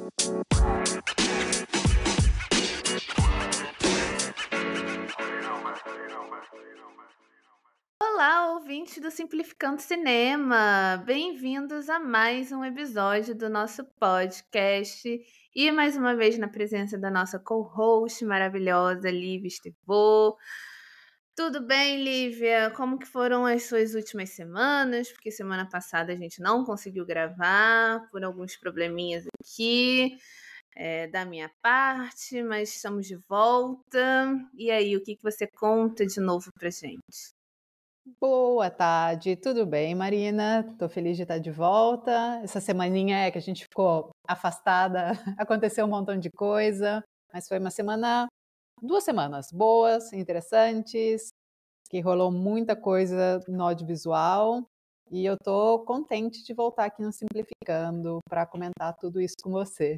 Olá, ouvintes do Simplificando Cinema! Bem-vindos a mais um episódio do nosso podcast e mais uma vez na presença da nossa co-host maravilhosa, Lívia Estevô. Tudo bem, Lívia? Como que foram as suas últimas semanas? Porque semana passada a gente não conseguiu gravar por alguns probleminhas aqui da minha parte, mas estamos de volta. E aí, o que você conta de novo pra gente? Boa tarde, tudo bem, Marina? Estou feliz de estar de volta. Essa semaninha que a gente ficou afastada, aconteceu um montão de coisa, mas foi uma semana, 2 semanas boas, interessantes, que rolou muita coisa no audiovisual e eu estou contente de voltar aqui no Simplificando para comentar tudo isso com você.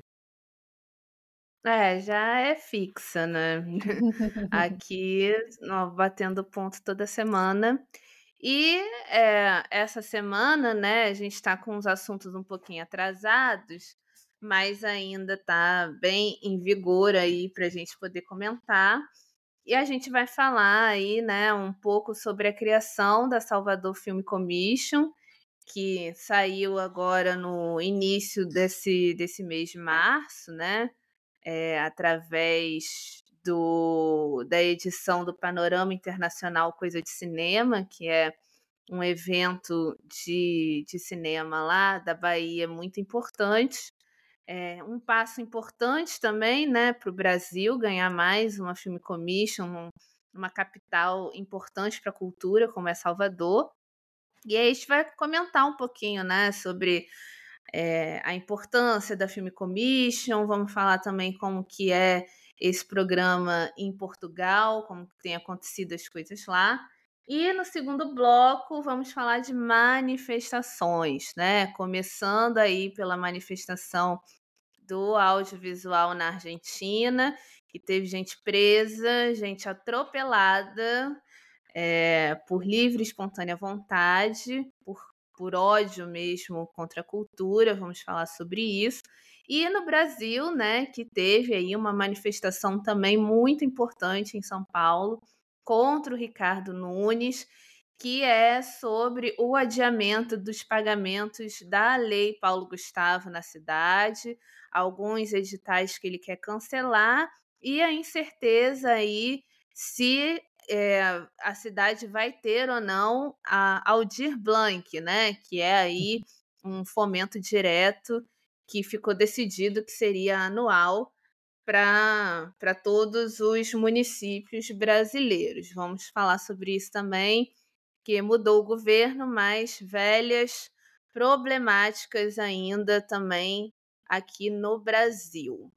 Já é fixa, né? Aqui, ó, batendo ponto toda semana. E essa semana, né, a gente está com os assuntos um pouquinho atrasados, mas ainda está bem em vigor aí para a gente poder comentar. E a gente vai falar aí, né, um pouco sobre a criação da Salvador Film Commission, que saiu agora no início desse mês de março, né? Através da edição do Panorama Internacional Coisa de Cinema, que é um evento de cinema lá da Bahia muito importante. Um passo importante também, né, para o Brasil ganhar mais uma Film Commission, uma capital importante para a cultura, como é Salvador. E aí a gente vai comentar um pouquinho, né, sobre a importância da Film Commission, vamos falar também como que é esse programa em Portugal, como que tem acontecido as coisas lá. E no segundo bloco vamos falar de manifestações, né? Começando aí pela manifestação do audiovisual na Argentina, que teve gente presa, gente atropelada, por livre e espontânea vontade, por ódio mesmo contra a cultura, vamos falar sobre isso. E no Brasil, né, que teve aí uma manifestação também muito importante em São Paulo contra o Ricardo Nunes, que é sobre o adiamento dos pagamentos da Lei Paulo Gustavo na cidade, alguns editais que ele quer cancelar e a incerteza aí se a cidade vai ter ou não a Aldir Blanc, né? Que é aí um fomento direto que ficou decidido que seria anual para todos os municípios brasileiros. Vamos falar sobre isso também, que mudou o governo, mas velhas problemáticas ainda também aqui no Brasil.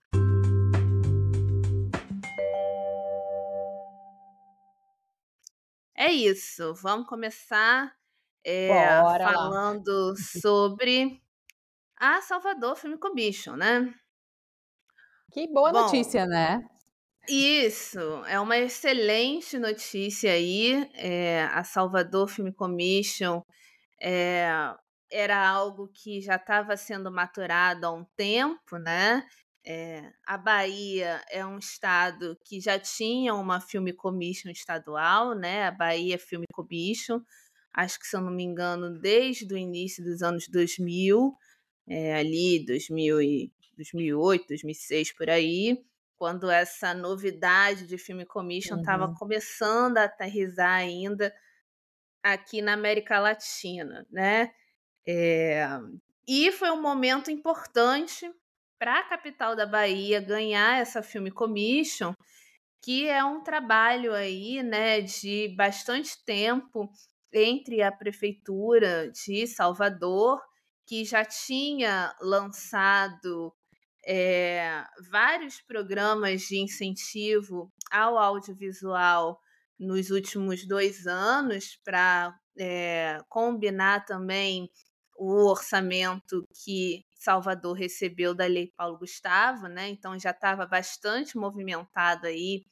É isso, vamos começar Bora lá. falando sobre a Salvador Film Commission, né? Que boa Bom, notícia, né? isso é uma excelente notícia aí. A Salvador Film Commission é, era algo que já estava sendo maturado há um tempo, né? A Bahia é um estado que já tinha uma Film Commission estadual, né? A Bahia Film Commission, acho que, se eu não me engano, desde o início dos anos 2000, ali 2008, 2006, por aí, quando essa novidade de Film Commission estava Uhum. começando a aterrissar ainda aqui na América Latina, né? É, e foi um momento importante para a capital da Bahia ganhar essa Film Commission, que é um trabalho aí, né, de bastante tempo entre a prefeitura de Salvador, que já tinha lançado vários programas de incentivo ao audiovisual nos últimos 2 anos para combinar também o orçamento que Salvador recebeu da Lei Paulo Gustavo, né? Então já estava bastante movimentado aí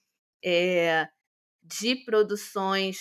de produções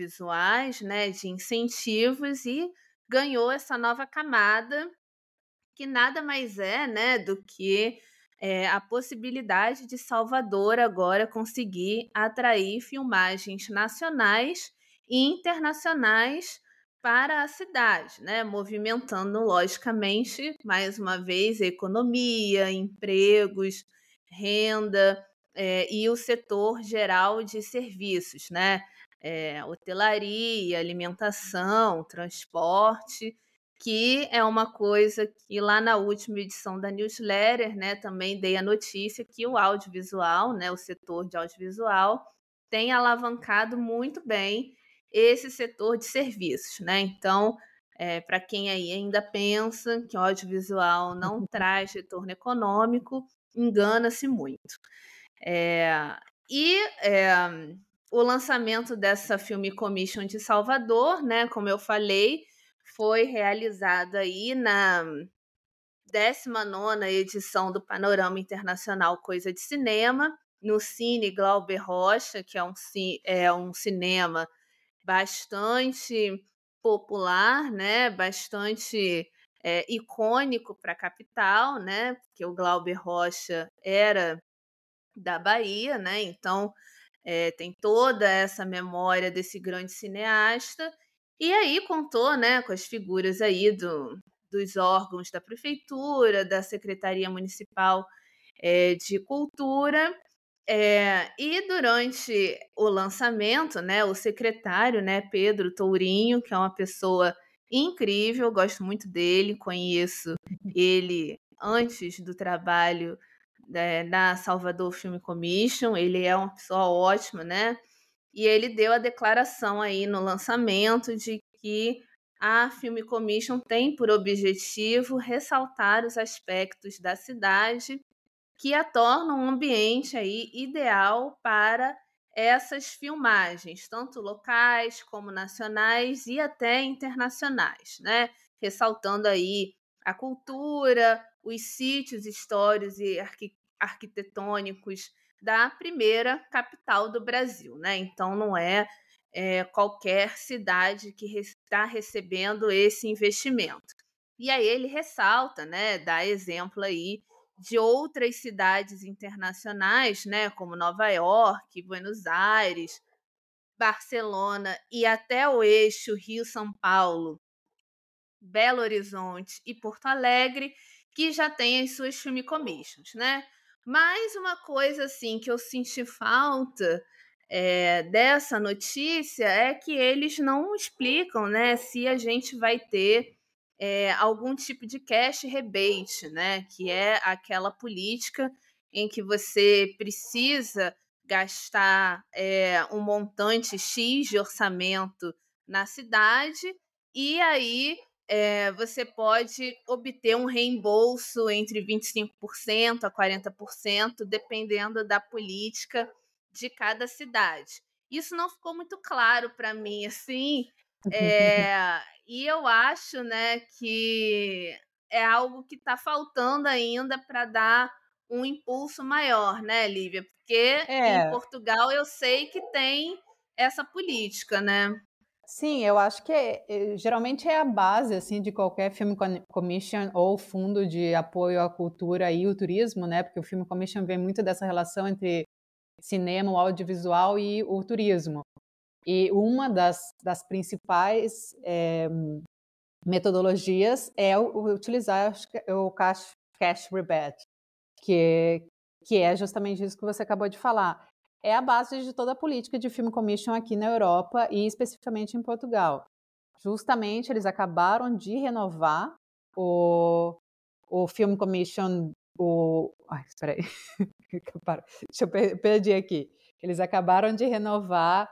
audiovisuais, né? De incentivos, e ganhou essa nova camada que nada mais é, né, do que a possibilidade de Salvador agora conseguir atrair filmagens nacionais e internacionais para a cidade, né, movimentando, logicamente, mais uma vez, a economia, empregos, renda, e o setor geral de serviços, né, hotelaria, alimentação, transporte, que é uma coisa que lá na última edição da newsletter, né, também dei a notícia que o audiovisual, né, o setor de audiovisual, tem alavancado muito bem esse setor de serviços, né? Então, para quem aí ainda pensa que o audiovisual não traz retorno econômico, engana-se muito. E o lançamento dessa Film Commission de Salvador, né, como eu falei, foi realizado aí na 19ª edição do Panorama Internacional Coisa de Cinema, no Cine Glauber Rocha, que é um cinema bastante popular, né, bastante icônico para a capital, né, porque o Glauber Rocha era da Bahia, né, então tem toda essa memória desse grande cineasta, e aí contou, né, com as figuras aí dos órgãos da prefeitura, da Secretaria Municipal de Cultura, e durante o lançamento, né, o secretário, né, Pedro Tourinho, que é uma pessoa incrível, gosto muito dele, conheço ele antes do trabalho na Salvador Film Commission, ele é uma pessoa ótima, né? E ele deu a declaração aí no lançamento de que a Film Commission tem por objetivo ressaltar os aspectos da cidade que a tornam um ambiente aí ideal para essas filmagens, tanto locais como nacionais e até internacionais, né? Ressaltando aí a cultura, os sítios históricos e arquitetônicos da primeira capital do Brasil, né? Então não é qualquer cidade que está recebendo esse investimento. E aí ele ressalta, né? Dá exemplo aí de outras cidades internacionais, né, como Nova York, Buenos Aires, Barcelona e até o eixo Rio-São Paulo, Belo Horizonte e Porto Alegre, que já têm as suas film commissions, né? Mas uma coisa assim que eu senti falta dessa notícia é que eles não explicam, né, se a gente vai ter algum tipo de cash rebate, né, que é aquela política em que você precisa gastar um montante X de orçamento na cidade e aí você pode obter um reembolso entre 25% a 40%, dependendo da política de cada cidade. Isso não ficou muito claro para mim, assim, e eu acho, né, que é algo que está faltando ainda para dar um impulso maior, né, Lívia? Porque em É, Portugal eu sei que tem essa política, né? sim, eu acho que geralmente é a base assim de qualquer Film Commission ou fundo de apoio à cultura e o turismo, né? Porque o Film Commission vem muito dessa relação entre cinema, o audiovisual e o turismo. E uma das principais metodologias é utilizar o cash rebate, que é justamente isso que você acabou de falar. É a base de toda a política de Film Commission aqui na Europa e especificamente em Portugal. Justamente eles acabaram de renovar o Film Commission, espera aí, deixa eu perdi aqui. Eles acabaram de renovar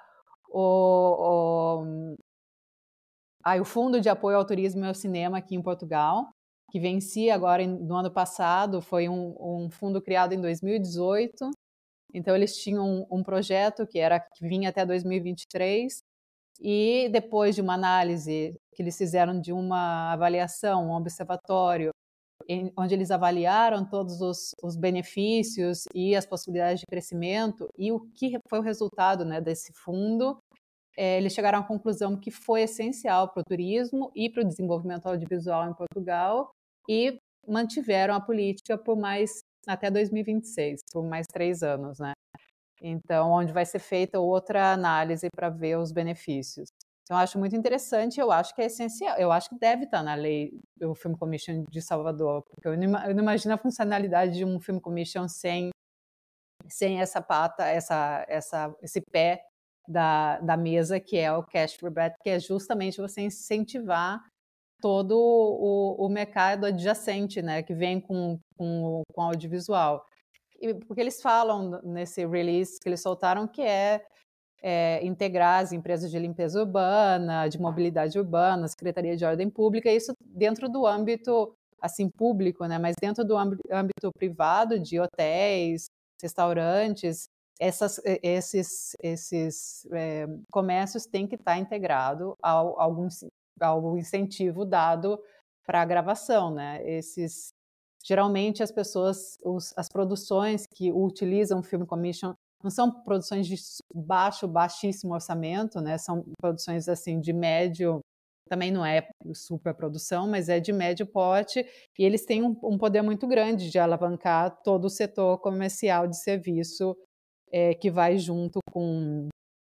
o Fundo de Apoio ao Turismo e ao Cinema aqui em Portugal, que vencia agora no ano passado, foi um fundo criado em 2018. Então eles tinham um projeto que vinha até 2023 e depois de uma análise que eles fizeram de uma avaliação, um observatório, onde eles avaliaram todos os benefícios e as possibilidades de crescimento e o que foi o resultado, né, desse fundo, eles chegaram à conclusão que foi essencial para o turismo e para o desenvolvimento audiovisual em Portugal e mantiveram a política por mais até 2026, por mais 3 anos, né? Então, onde vai ser feita outra análise para ver os benefícios. Então, eu acho muito interessante, eu acho que é essencial, eu acho que deve estar na lei do Film Commission de Salvador, porque eu não imagino a funcionalidade de um Film Commission sem essa pata, esse pé da mesa, que é o cash for bet, que é justamente você incentivar todo o mercado adjacente, né, que vem com audiovisual. Porque eles falam nesse release que eles soltaram que integrar as empresas de limpeza urbana, de mobilidade urbana, Secretaria de Ordem Pública, isso dentro do âmbito assim público, né? Mas dentro do âmbito privado, de hotéis, restaurantes, esses comércios têm que estar integrado ao incentivo dado para a gravação, né? Geralmente as pessoas, as produções que utilizam o Film Commission não são produções de baixíssimo orçamento, né? São produções assim de médio, também não é super produção, mas é de médio porte, e eles têm um poder muito grande de alavancar todo o setor comercial de serviço que vai junto com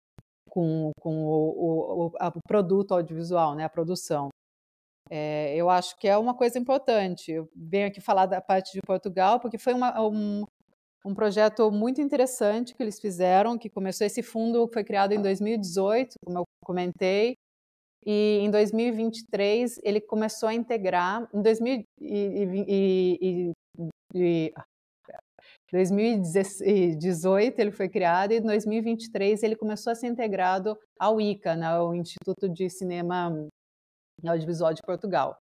o produto audiovisual, né? A produção. Eu acho que é uma coisa importante. Eu venho aqui falar da parte de Portugal, porque foi um projeto muito interessante que eles fizeram, que começou, esse fundo foi criado em 2018, como eu comentei, e em 2023 ele começou a integrar, em 2018 ele foi criado, e em 2023 ele começou a ser integrado ao ICA, né, o Instituto de Cinema Audiovisual de Portugal.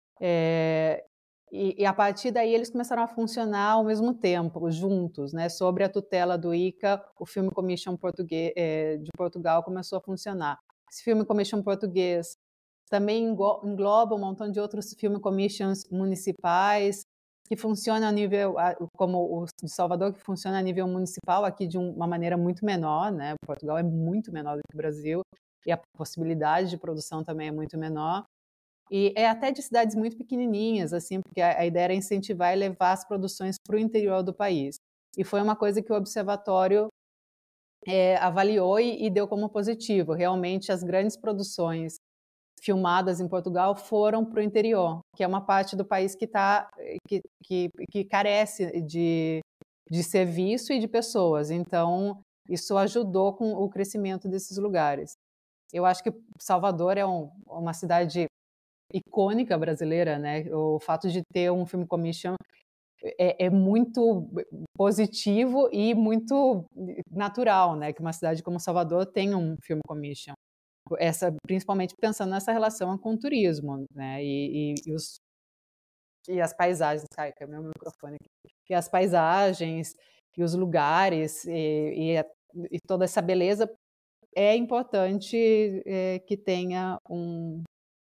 E a partir daí eles começaram a funcionar ao mesmo tempo, juntos, né? Sobre a tutela do ICA, o Film Commission de Portugal começou a funcionar. Esse Film Commission português também engloba um montão de outros Film Commissions municipais que funcionam a nível, como o de Salvador, que funciona a nível municipal, aqui de uma maneira muito menor, né? Portugal é muito menor do que o Brasil, e a possibilidade de produção também é muito menor. E é até de cidades muito pequenininhas, assim, porque a ideia era incentivar e levar as produções para o interior do país. E foi uma coisa que o observatório avaliou e deu como positivo. Realmente, as grandes produções filmadas em Portugal foram para o interior, que é uma parte do país que carece de serviço e de pessoas. Então, isso ajudou com o crescimento desses lugares. Eu acho que Salvador é uma cidade icônica brasileira, né? O fato de ter um Film Commission é muito positivo e muito natural, né? Que uma cidade como Salvador tenha um Film Commission. Principalmente pensando nessa relação com o turismo, né? E as paisagens, cai meu microfone aqui. E as paisagens e os lugares e toda essa beleza, é importante que tenha um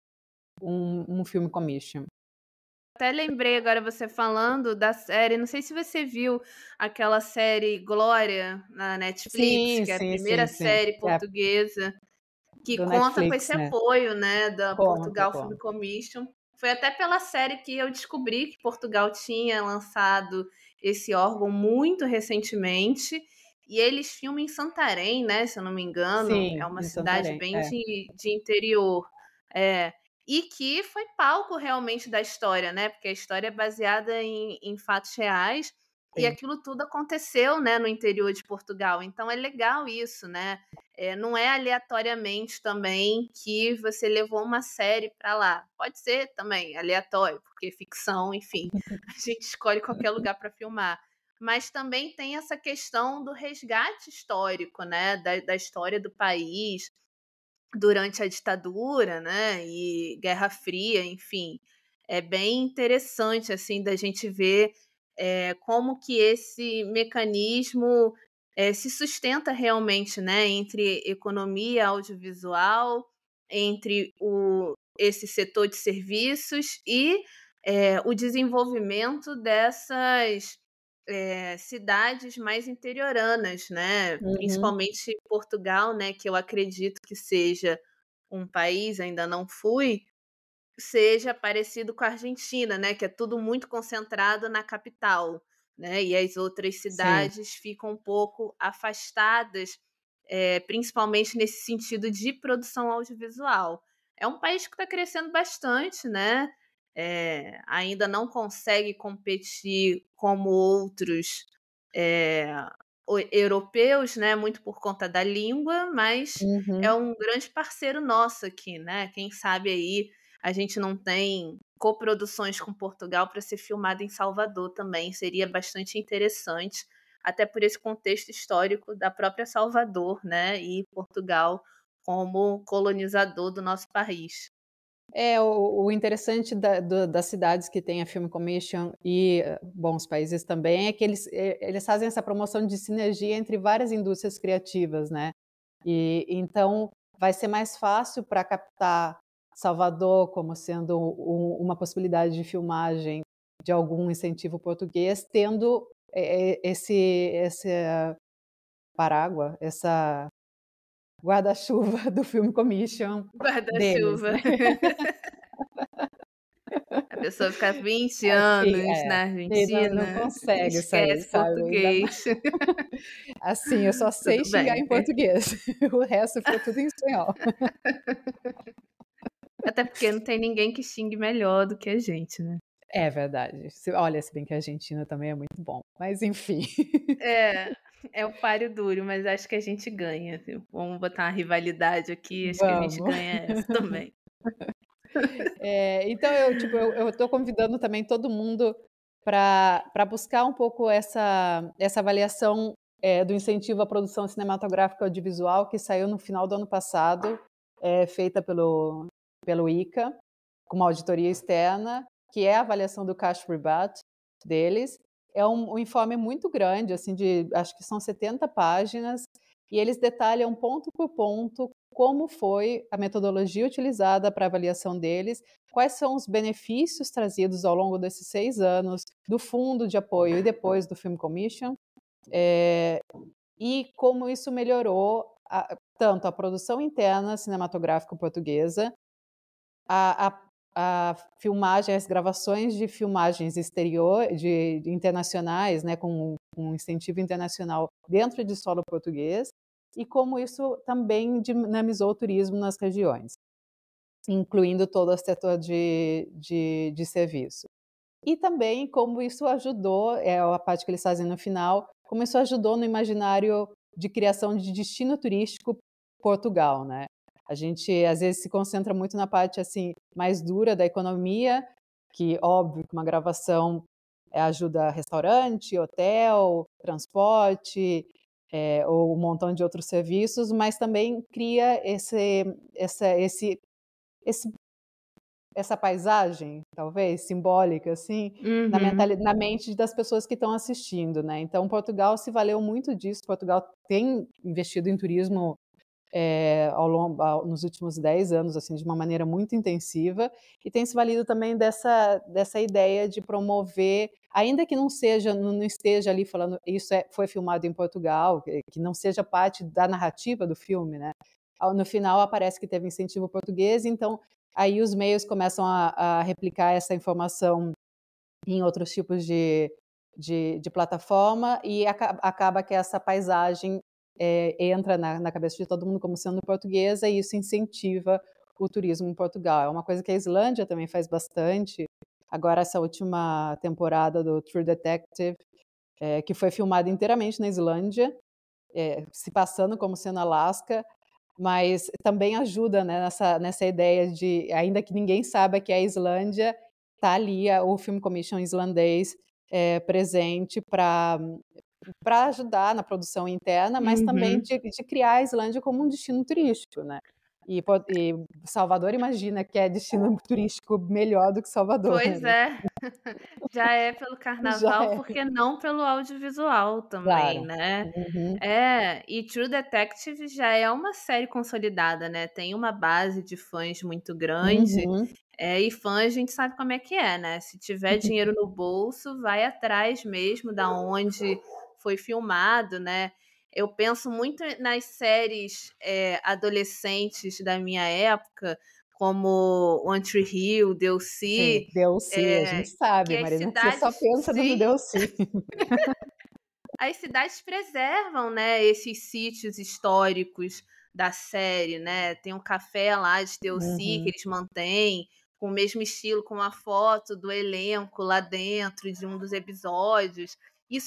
Film Commission. Até lembrei agora você falando da série, não sei se você viu aquela série Glória na Netflix, Sim, que é a sim, primeira sim, sim. série portuguesa que Do conta com Netflix, esse né? apoio, né, da Conta, Portugal Film conta. Commission. Foi até pela série que eu descobri que Portugal tinha lançado esse órgão muito recentemente. E eles filmam em Santarém, né? Se eu não me engano. É Sim, uma em cidade Santarém, bem de interior. E que foi palco realmente da história, né? Porque a história é baseada em fatos reais. E sim. aquilo tudo aconteceu, né, no interior de Portugal. Então é legal isso, né? Não é aleatoriamente também que você levou uma série para lá. Pode ser também aleatório, porque ficção, enfim, a gente escolhe qualquer lugar para filmar. Mas também tem essa questão do resgate histórico, né? Da história do país durante a ditadura, né? E Guerra Fria, enfim. É bem interessante, assim, da gente ver como que esse mecanismo se sustenta realmente, né, entre economia audiovisual, entre esse setor de serviços e o desenvolvimento dessas cidades mais interioranas, né? Uhum. Principalmente Portugal, né, que eu acredito que seja um país, ainda não fui, seja parecido com a Argentina, né, que é tudo muito concentrado na capital, né, e as outras Sim. cidades ficam um pouco afastadas, principalmente nesse sentido de produção audiovisual. É um país que está crescendo bastante, né, ainda não consegue competir como outros, eh, europeus, né, muito por conta da língua, mas é Uhum. um grande parceiro nosso aqui, né, quem sabe aí a gente não tem coproduções com Portugal para ser filmado em Salvador também, seria bastante interessante, até por esse contexto histórico da própria Salvador, né, e Portugal como colonizador do nosso país. O interessante das cidades que tem a Film Commission e, bom, os países também, é que eles fazem essa promoção de sinergia entre várias indústrias criativas, né. E então vai ser mais fácil para captar Salvador como sendo uma possibilidade de filmagem de algum incentivo português, tendo, esse parágua, essa guarda-chuva do Film Commission deles, Guarda-chuva. né. A pessoa fica 20 Assim, anos na e não Argentina, consegue sair, esquece sabe, ainda mais português. assim, eu só sei Tudo xingar bem. em português, o resto ficou tudo em espanhol. Até porque não tem ninguém que xingue melhor do que a gente, né. É verdade. Se bem que a Argentina também é muito bom, mas enfim. É, é o páreo duro, mas acho que a gente ganha, viu. Vamos botar uma rivalidade aqui, acho que a gente Vamos. ganha essa também. Então eu tô convidando também todo mundo para buscar um pouco essa avaliação, do incentivo à produção cinematográfica audiovisual que saiu no final do ano passado, feita pelo ICA, com uma auditoria externa, que é a avaliação do cash rebate deles. É um informe muito grande, assim, de acho que são 70 páginas, e eles detalham ponto por ponto como foi a metodologia utilizada para avaliação deles, quais são os benefícios trazidos ao longo desses 6 anos do fundo de apoio e depois do Film Commission, e como isso melhorou tanto a produção interna cinematográfica portuguesa, a a a filmagem, as gravações de filmagens de internacionais, né, com incentivo internacional dentro de solo português, e como isso também dinamizou o turismo nas regiões, incluindo todo o setor de serviço. E também como isso ajudou, é a parte que eles fazem no final, como isso ajudou no imaginário de criação de destino turístico Portugal, né. A gente, às vezes, se concentra muito na parte, assim, mais dura da economia, que óbvio que uma gravação, ajuda restaurante, hotel, transporte, ou um montão de outros serviços, mas também cria esse essa paisagem, talvez, simbólica, assim, Uhum. na mente das pessoas que estão assistindo, né. Então Portugal se valeu muito disso, Portugal tem investido em turismo, nos últimos 10 anos, assim, de uma maneira muito intensiva, e tem se valido também dessa ideia de promover, ainda que não esteja ali falando isso foi filmado em Portugal, que não seja parte da narrativa do filme, né. No final aparece que teve incentivo português, então aí os meios começam a replicar essa informação em outros tipos de plataforma e acaba que essa paisagem, entra na cabeça de todo mundo como sendo portuguesa e isso incentiva o turismo em Portugal. É uma coisa que a Islândia também faz bastante. Agora essa última temporada do True Detective, que foi filmada inteiramente na Islândia, se passando como sendo Alasca, mas também ajuda, né, nessa ideia de, ainda que ninguém saiba que é a Islândia, tá ali o Film Commission islandês, presente para ajudar na produção interna, mas também Uhum. de criar a Islândia como um destino turístico, né. E Salvador imagina que é destino turístico melhor do que Salvador, Pois né. é. Já é pelo Já carnaval, é, por que não pelo audiovisual também, claro. né. Uhum, E True Detective já é uma série consolidada, né, tem uma base de fãs muito grande, uhum. e fã a gente sabe como é que é, né, se tiver dinheiro no bolso, vai atrás mesmo da onde foi filmado, né. Eu penso muito nas séries, adolescentes da minha época, como One Tree Hill, Sim, DLC, DLC, a gente que sabe, as Marina, que você só cidades, pensa no sim, DLC. as cidades preservam, né, esses sítios históricos da série, né? Tem um café lá de DLC que Uhum. eles mantêm, com o mesmo estilo, com uma foto do elenco lá dentro de um dos episódios.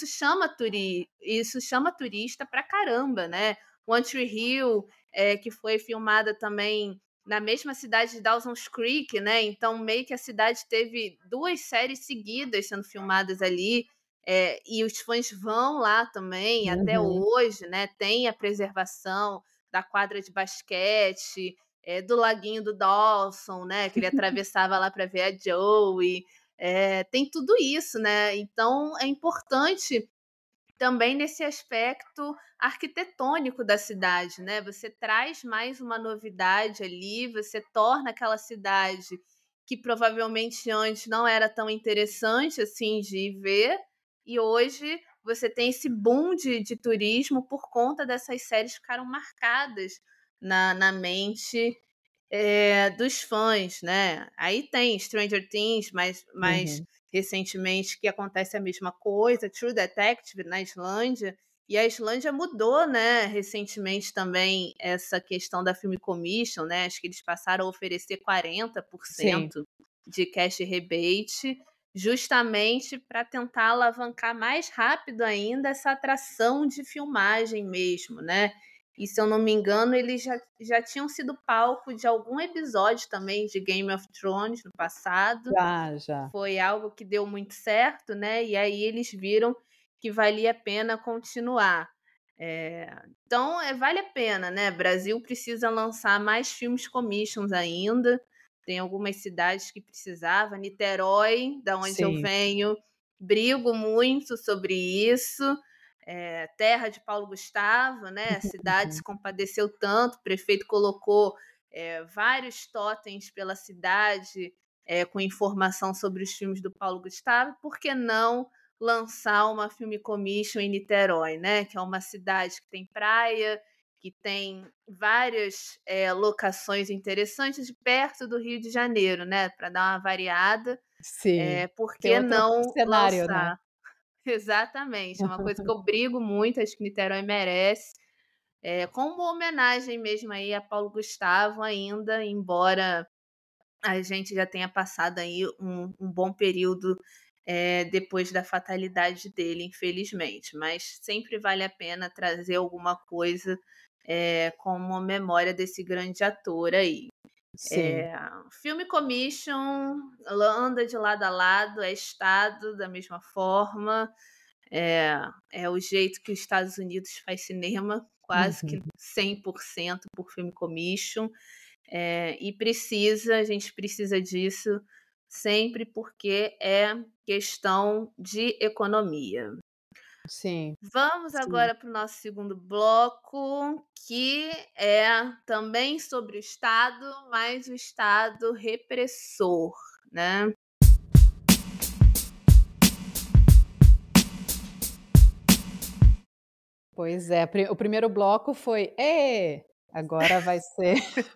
Isso chama turista pra caramba, né? One Tree Hill, que foi filmada também na mesma cidade de Dawson's Creek, né? Então, meio que a cidade teve 2 séries seguidas sendo filmadas ali. E os fãs vão lá também, até Uhum. hoje, né? Tem a preservação da quadra de basquete, do laguinho do Dawson, né? Que ele atravessava lá para ver a Joey. Tem tudo isso, né? Então é importante também nesse aspecto arquitetônico da cidade, né? Você traz mais uma novidade ali, você torna aquela cidade que provavelmente antes não era tão interessante assim de ver, e hoje você tem esse boom de turismo por conta dessas séries que ficaram marcadas na mente dos fãs, né? Aí tem Stranger Things, mais Uhum. recentemente, que acontece a mesma coisa, True Detective na Islândia, e a Islândia mudou, né, recentemente também essa questão da Film Commission, né? Acho que eles passaram a oferecer Sim. 40% de cash rebate, justamente para tentar alavancar mais rápido ainda essa atração de filmagem mesmo, né? E se eu não me engano, eles já tinham sido palco de algum episódio também de Game of Thrones no passado. Já. Foi algo que deu muito certo, né? E aí eles viram que valia a pena continuar. Então, vale a pena, né? Brasil precisa lançar mais filmes commissions ainda. Tem algumas cidades que precisava. Niterói, da onde eu Sim. venho, brigo muito sobre isso. Terra de Paulo Gustavo, né? A cidade se compadeceu tanto, o prefeito colocou vários totens pela cidade com informação sobre os filmes do Paulo Gustavo. Por que não lançar uma Film Commission em Niterói, né? Que é uma cidade que tem praia, que tem várias locações interessantes perto do Rio de Janeiro, né? Para dar uma variada. Sim. Por Tem que outro não cenário, né. lançar? Exatamente, é uma coisa que eu brigo muito, acho que Niterói merece. Como homenagem mesmo aí a Paulo Gustavo ainda, embora a gente já tenha passado aí um bom período depois da fatalidade dele, infelizmente. Mas sempre vale a pena trazer alguma coisa como memória desse grande ator aí. Sim. Filme Commission anda de lado a lado, é Estado da mesma forma, é o jeito que os Estados Unidos faz cinema, quase Uhum. que 100% por Film Commission. E a gente precisa disso sempre porque é questão de economia. Sim, Vamos sim. agora para o nosso segundo bloco, que é também sobre o Estado, mas o Estado repressor, né? Pois é, o primeiro bloco foi: "Ê!", agora vai ser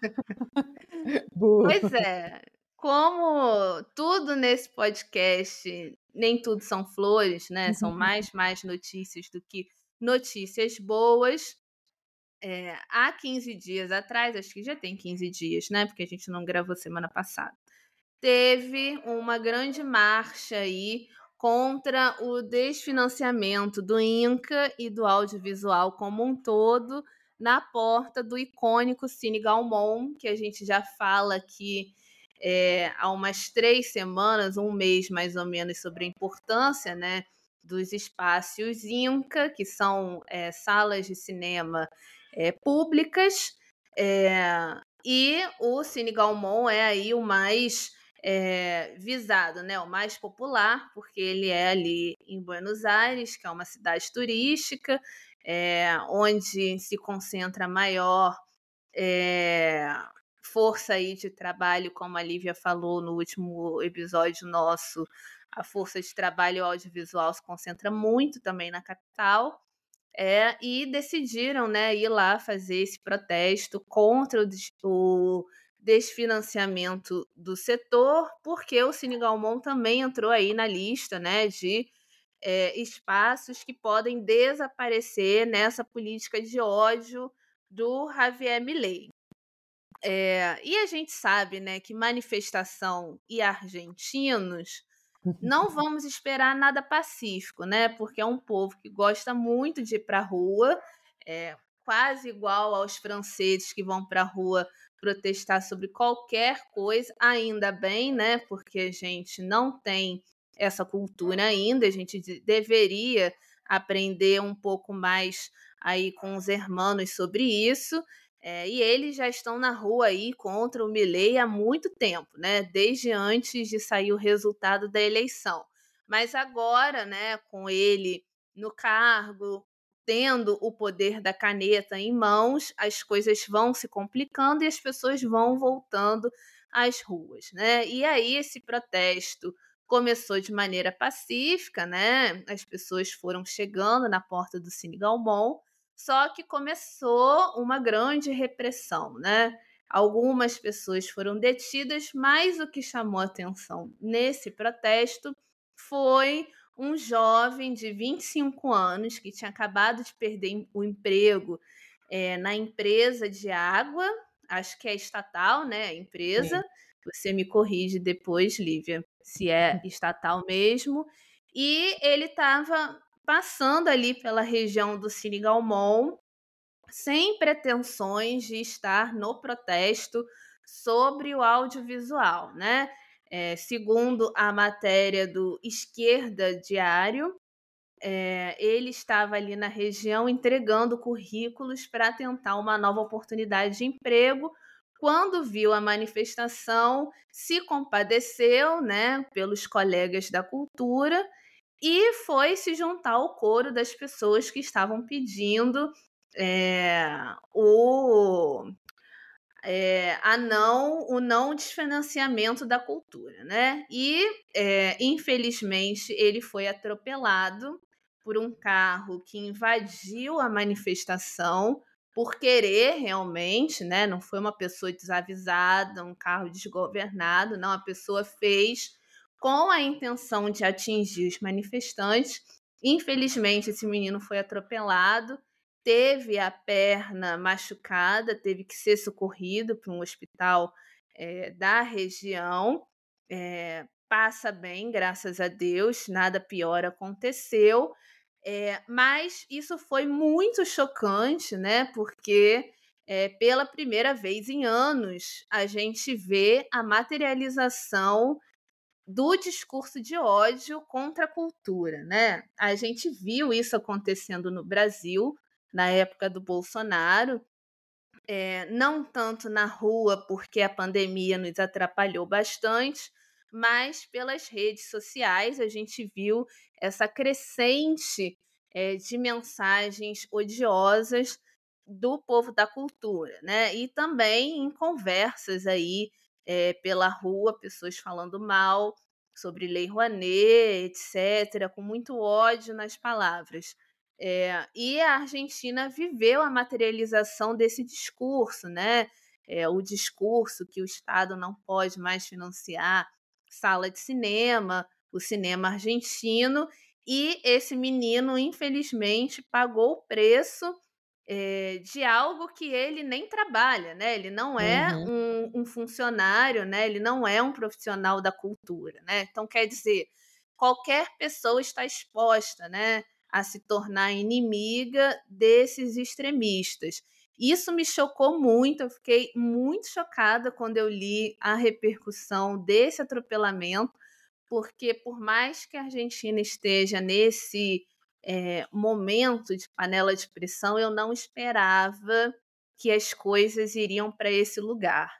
"Bu". Pois é, como tudo nesse podcast, nem tudo são flores, né? São mais notícias do que notícias boas. Há 15 dias atrás, acho que já tem 15 dias, né? Porque a gente não gravou semana passada. Teve uma grande marcha aí contra o desfinanciamento do INCA e do audiovisual como um todo na porta do icônico Cine Galmon, que a gente já fala aqui há umas 3 semanas, um mês mais ou menos, sobre a importância, né, dos espaços INCA, que são salas de cinema públicas, e o Cine Galmon é aí o mais visado, né, o mais popular, porque ele é ali em Buenos Aires, que é uma cidade turística, onde se concentra a maior força aí de trabalho, como a Lívia falou no último episódio nosso, a força de trabalho audiovisual se concentra muito também na capital. E decidiram, né, ir lá fazer esse protesto contra o desfinanciamento do setor, porque o Cine Galmon também entrou aí na lista, né, de espaços que podem desaparecer nessa política de ódio do Javier Milei. E a gente sabe, né, que manifestação e argentinos não vamos esperar nada pacífico, né? Porque é um povo que gosta muito de ir para a rua, quase igual aos franceses que vão para a rua protestar sobre qualquer coisa, ainda bem, né? Porque a gente não tem essa cultura ainda, a gente deveria aprender um pouco mais aí com os hermanos sobre isso. E eles já estão na rua aí contra o Milei há muito tempo, né? Desde antes de sair o resultado da eleição. Mas agora, né, com ele no cargo, tendo o poder da caneta em mãos, as coisas vão se complicando e as pessoas vão voltando às ruas, né? E aí esse protesto começou de maneira pacífica, né? As pessoas foram chegando na porta do Cine Galmon, só que começou uma grande repressão, né? Algumas pessoas foram detidas, mas o que chamou atenção nesse protesto foi um jovem de 25 anos que tinha acabado de perder o emprego na empresa de água, acho que é estatal, né? A empresa. Sim. Você me corrige depois, Lívia, se é estatal mesmo. E ele estava passando ali pela região do Cine Galmon, sem pretensões de estar no protesto sobre o audiovisual, né? Segundo a matéria do Esquerda Diário, ele estava ali na região entregando currículos para tentar uma nova oportunidade de emprego. Quando viu a manifestação, se compadeceu, né, pelos colegas da cultura e foi se juntar ao coro das pessoas que estavam pedindo o o não desfinanciamento da cultura, né? E, infelizmente, ele foi atropelado por um carro que invadiu a manifestação por querer realmente, né? Não foi uma pessoa desavisada, um carro desgovernado, não, a pessoa fez com a intenção de atingir os manifestantes. Infelizmente, esse menino foi atropelado, teve a perna machucada, teve que ser socorrido para um hospital da região. Passa bem, graças a Deus, nada pior aconteceu. Mas isso foi muito chocante, né? Porque pela primeira vez em anos a gente vê a materialização do discurso de ódio contra a cultura, né? A gente viu isso acontecendo no Brasil na época do Bolsonaro, não tanto na rua, porque a pandemia nos atrapalhou bastante, mas pelas redes sociais a gente viu essa crescente de mensagens odiosas do povo da cultura, né? E também em conversas aí pela rua, pessoas falando mal sobre Lei Rouanet, etc., com muito ódio nas palavras. E a Argentina viveu a materialização desse discurso, né? O discurso que o Estado não pode mais financiar sala de cinema, o cinema argentino, e esse menino, infelizmente, pagou o preço de algo que ele nem trabalha, né? Ele não é Uhum. um funcionário, né? Ele não é um profissional da cultura, né? Então, quer dizer, qualquer pessoa está exposta, né, a se tornar inimiga desses extremistas. Isso me chocou muito, eu fiquei muito chocada quando eu li a repercussão desse atropelamento, porque por mais que a Argentina esteja nesse momento de panela de pressão, eu não esperava que as coisas iriam para esse lugar.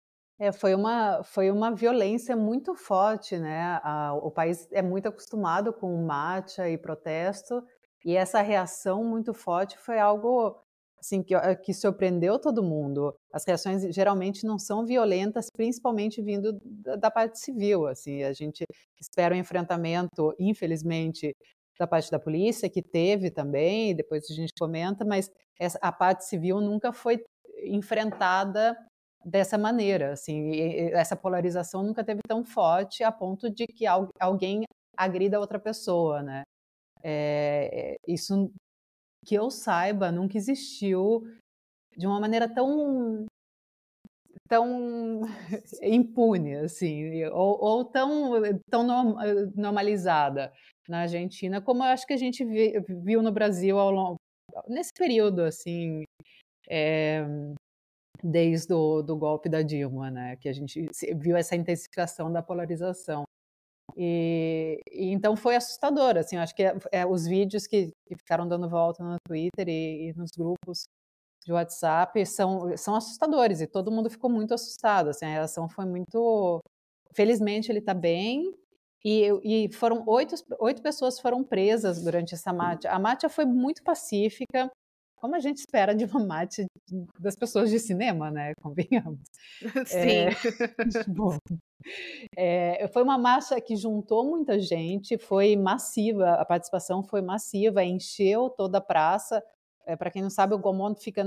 Foi uma violência muito forte, né, o país é muito acostumado com marcha e protesto, e essa reação muito forte foi algo, assim, que surpreendeu todo mundo. As reações geralmente não são violentas, principalmente vindo da parte civil, assim, a gente espera um enfrentamento, infelizmente, da parte da polícia, que teve também, depois a gente comenta, mas a parte civil nunca foi enfrentada dessa maneira, assim, essa polarização nunca teve tão forte a ponto de que alguém agrida outra pessoa, né? Isso que eu saiba nunca existiu de uma maneira tão impune, assim, ou tão normalizada na Argentina, como eu acho que a gente viu no Brasil nesse período, assim, desde do golpe da Dilma, né, que a gente viu essa intensificação da polarização. E então foi assustador, assim, eu acho que os vídeos que ficaram dando volta no Twitter e nos grupos de WhatsApp são assustadores, e todo mundo ficou muito assustado, assim, a reação foi muito... Felizmente ele está bem, e foram 8 pessoas foram presas durante essa marcha. A marcha foi muito pacífica, como a gente espera de uma marcha das pessoas de cinema, né, convenhamos. Sim. Bom, foi uma marcha que juntou muita gente, foi massiva, a participação foi massiva, encheu toda a praça. Para quem não sabe, o Gomont fica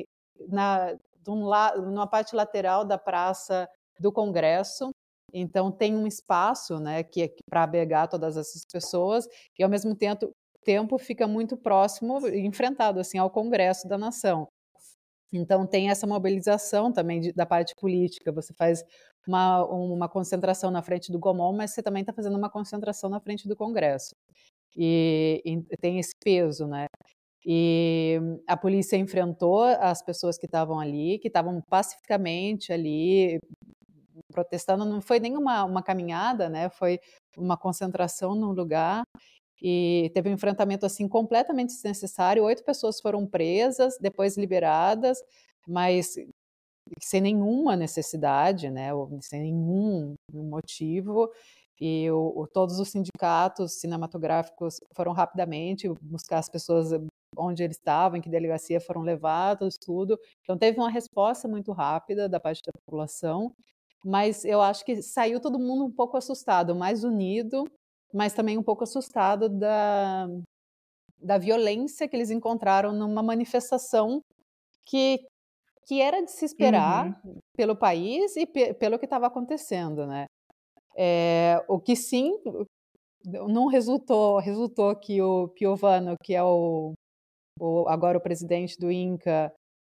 numa parte lateral da Praça do Congresso, então tem um espaço, né, que é para albergar todas essas pessoas, e ao mesmo tempo fica muito próximo, enfrentado assim, ao Congresso da Nação. Então tem essa mobilização também da parte política, você faz uma concentração na frente do Gomont, mas você também está fazendo uma concentração na frente do Congresso. E tem esse peso, né? E a polícia enfrentou as pessoas que estavam ali, que estavam pacificamente ali protestando. Não foi nem uma caminhada, né? Foi uma concentração num lugar. E teve um enfrentamento assim completamente desnecessário. 8 pessoas foram presas, depois liberadas, mas sem nenhuma necessidade, né? Ou sem nenhum motivo. E todos os sindicatos cinematográficos foram rapidamente buscar as pessoas onde eles estavam, em que delegacia foram levados, tudo. Então teve uma resposta muito rápida da parte da população, mas eu acho que saiu todo mundo um pouco assustado, mais unido, mas também um pouco assustado da violência que eles encontraram numa manifestação que era de se esperar pelo país e pelo que estava acontecendo, né? O que sim não resultou que o Piovano, que é agora o presidente do INCA,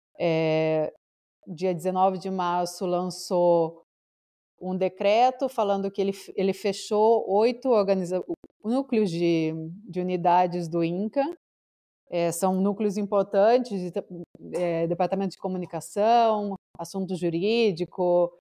dia 19 de março lançou um decreto falando que ele fechou 8 núcleos de unidades do INCA. São núcleos importantes, departamento de comunicação, assunto jurídico,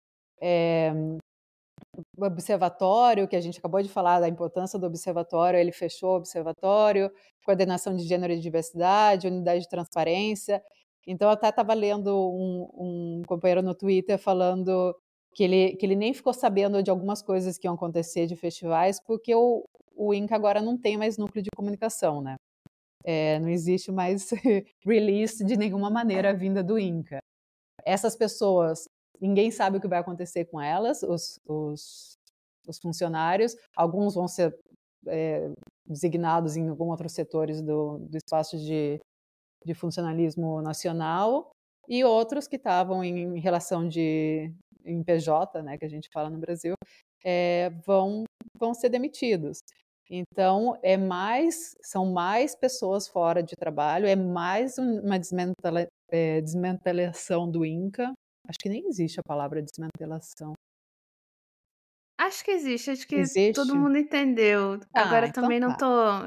o observatório, que a gente acabou de falar da importância do observatório, ele fechou o observatório, coordenação de gênero e diversidade, unidade de transparência. Então, eu até estava lendo um companheiro no Twitter falando que ele nem ficou sabendo de algumas coisas que iam acontecer de festivais, porque o INCA agora não tem mais núcleo de comunicação, né? Não existe mais release de nenhuma maneira a vinda do INCA. Essas pessoas, ninguém sabe o que vai acontecer com elas, os funcionários. Alguns vão ser designados em alguns outros setores do espaço de funcionalismo nacional, e outros que estavam em relação em PJ, né, que a gente fala no Brasil, vão ser demitidos. Então, são mais pessoas fora de trabalho, é mais uma desmantelação do INCA. Acho que nem existe a palavra desmantelação. Acho que existe, acho que Existe? todo mundo entendeu. Agora Então também não tá. tô...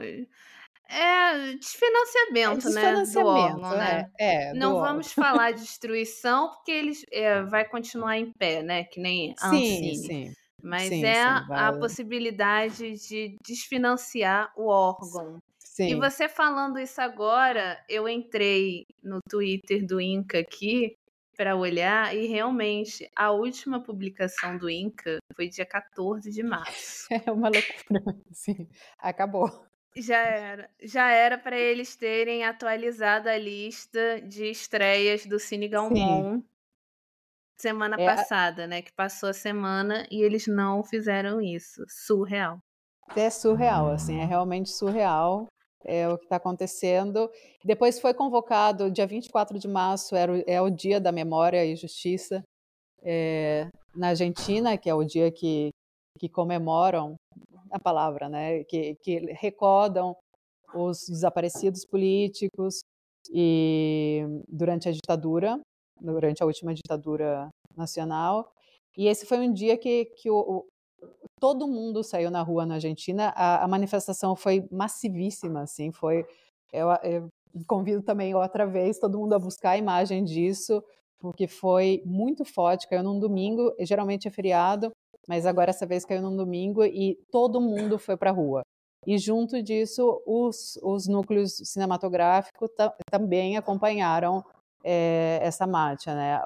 desfinanciamento, né, do órgão, né. do Não órgão. vamos falar de destruição, porque eles vai continuar em pé, né, que nem a Sim, Ancine. sim. Mas Sim, é sim, a vai. possibilidade de desfinanciar o órgão. E Sim. você falando isso agora, eu entrei no Twitter do INCA aqui para olhar, e realmente a última publicação do INCA foi dia 14 de março. É uma loucura, sim. Acabou. Já era para eles terem atualizado a lista de estreias do Cine Sim. Gaumont semana É, passada, né, que passou a semana e eles não fizeram isso. Surreal. é surreal, assim, é realmente surreal o que está acontecendo. Depois foi convocado, dia 24 de março, é o Dia da Memória e Justiça. na Argentina, que é o dia que comemoram a palavra, né? Que recordam os desaparecidos políticos e durante a última ditadura nacional. E esse foi um dia que todo mundo saiu na rua na Argentina. A manifestação foi massivíssima, assim, eu convido também outra vez todo mundo a buscar a imagem disso, porque foi muito forte. Caiu num domingo, geralmente é feriado, mas agora essa vez caiu num domingo e todo mundo foi para a rua. E junto disso, os núcleos cinematográficos também acompanharam essa marcha, né?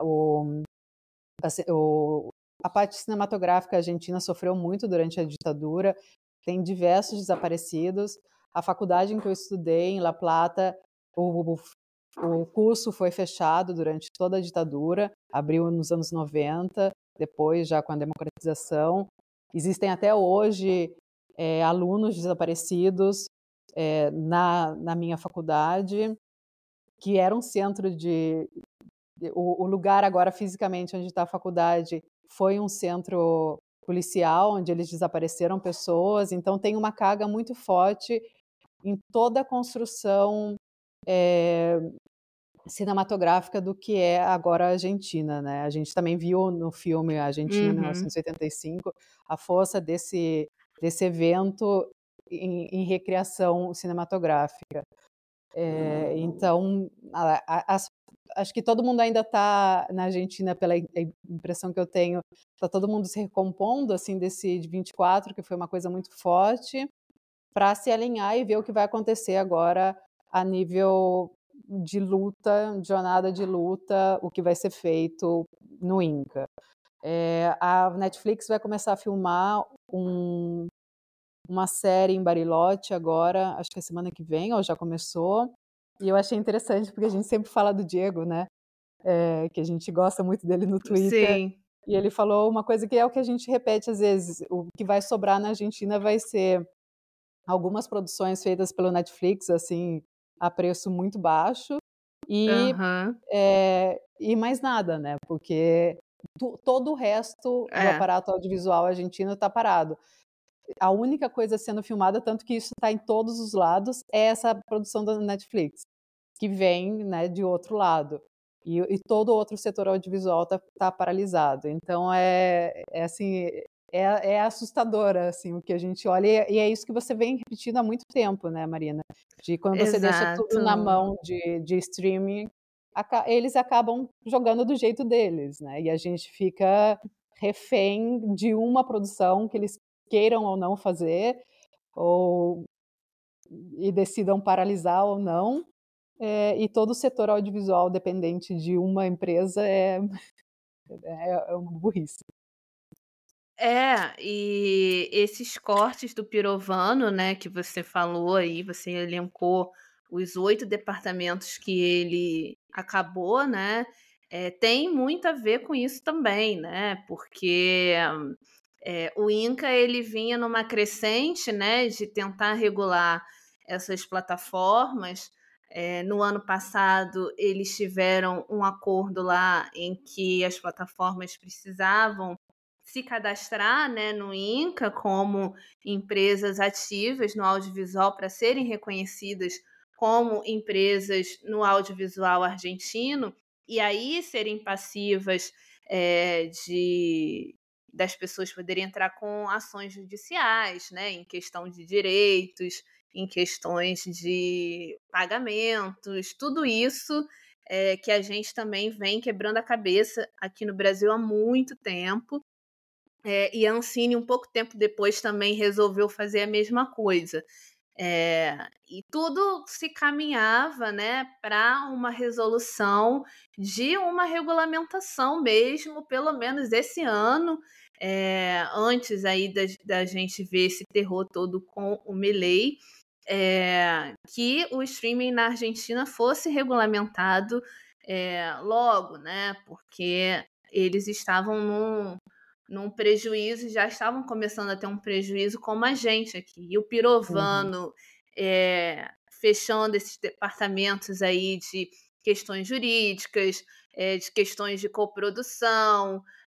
A parte cinematográfica argentina sofreu muito durante a ditadura, tem diversos desaparecidos. A faculdade em que eu estudei, em La Plata, o curso foi fechado durante toda a ditadura, abriu nos anos 90, depois já com a democratização. Existem até hoje alunos desaparecidos na minha faculdade, que era um centro de... O lugar agora, fisicamente, onde está a faculdade, foi um centro policial, onde eles desapareceram pessoas, então tem uma carga muito forte em toda a construção cinematográfica do que é agora a Argentina, né? A gente também viu no filme Argentina 1985 a força desse evento em recriação cinematográfica. Então, acho que todo mundo ainda está na Argentina, pela impressão que eu tenho, está todo mundo se recompondo assim desse de 24, que foi uma coisa muito forte, para se alinhar e ver o que vai acontecer agora a nível de luta, de jornada de luta, o que vai ser feito no Inca. A Netflix vai começar a filmar uma série em Bariloche agora, acho que é semana que vem, ou já começou, e eu achei interessante, porque a gente sempre fala do Diego, né? Que a gente gosta muito dele no Twitter. Sim. E ele falou uma coisa que é o que a gente repete às vezes: o que vai sobrar na Argentina vai ser algumas produções feitas pelo Netflix, assim, a preço muito baixo, e mais nada, né? Porque todo o resto do aparato audiovisual argentino está parado. A única coisa sendo filmada, tanto que isso está em todos os lados, é essa produção da Netflix, que vem, né, de outro lado. E todo outro setor audiovisual tá paralisado. Então assim, assustadora, assim, o que a gente olha, e é isso que você vem repetindo há muito tempo, né, Marina? De quando você deixa tudo na Exato. mão de streaming, eles acabam jogando do jeito deles, né? E a gente fica refém de uma produção que eles queiram ou não fazer, e decidam paralisar ou não, e todo o setor audiovisual dependente de uma empresa é uma burrice. E esses cortes do Pirovano, né, que você falou aí, você elencou os 8 departamentos que ele acabou, né, tem muito a ver com isso também, né, porque o Inca ele vinha numa crescente, né, de tentar regular essas plataformas. No ano passado, eles tiveram um acordo lá em que as plataformas precisavam se cadastrar, né, no Inca como empresas ativas no audiovisual para serem reconhecidas como empresas no audiovisual argentino e aí serem passivas das pessoas poderem entrar com ações judiciais, né, em questão de direitos, em questões de pagamentos, tudo isso que a gente também vem quebrando a cabeça aqui no Brasil há muito tempo. E a Ancine, um pouco tempo depois, também resolveu fazer a mesma coisa. E tudo se caminhava, né, para uma resolução de uma regulamentação mesmo, pelo menos esse ano, antes aí da gente ver esse terror todo com o Milei, que o streaming na Argentina fosse regulamentado logo, né, porque eles estavam num prejuízo, já estavam começando a ter um prejuízo como a gente aqui. E o Pirovano fechando esses departamentos aí de questões jurídicas, de questões de coprodução,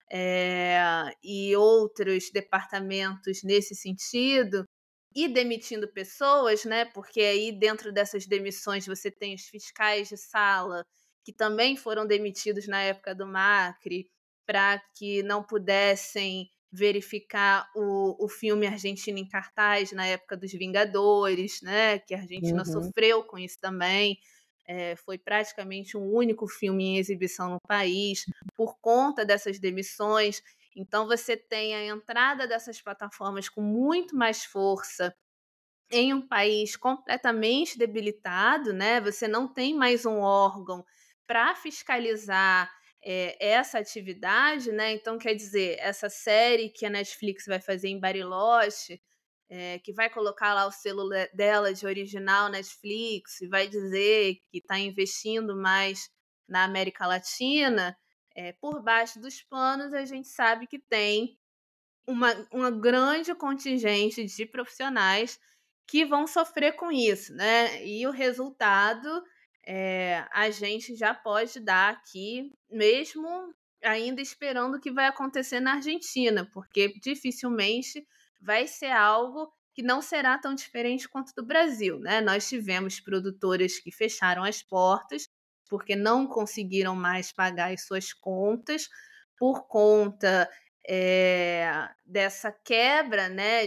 e outros departamentos nesse sentido, e demitindo pessoas, né? Porque aí dentro dessas demissões você tem os fiscais de sala, que também foram demitidos na época do Macri, para que não pudessem verificar o filme argentino em cartaz na época dos Vingadores, né? Que a Argentina Uhum. sofreu com isso também. Foi praticamente um único filme em exibição no país por conta dessas demissões. Então você tem a entrada dessas plataformas com muito mais força em um país completamente debilitado, né? Você não tem mais um órgão para fiscalizar essa atividade, né? Então, quer dizer, essa série que a Netflix vai fazer em Bariloche, que vai colocar lá o selo dela de original Netflix, e vai dizer que está investindo mais na América Latina, por baixo dos panos a gente sabe que tem uma grande contingente de profissionais que vão sofrer com isso, né? E o resultado a gente já pode dar aqui, mesmo ainda esperando o que vai acontecer na Argentina, porque dificilmente vai ser algo que não será tão diferente quanto do Brasil, né? Nós tivemos produtoras que fecharam as portas porque não conseguiram mais pagar as suas contas por conta dessa quebra, né,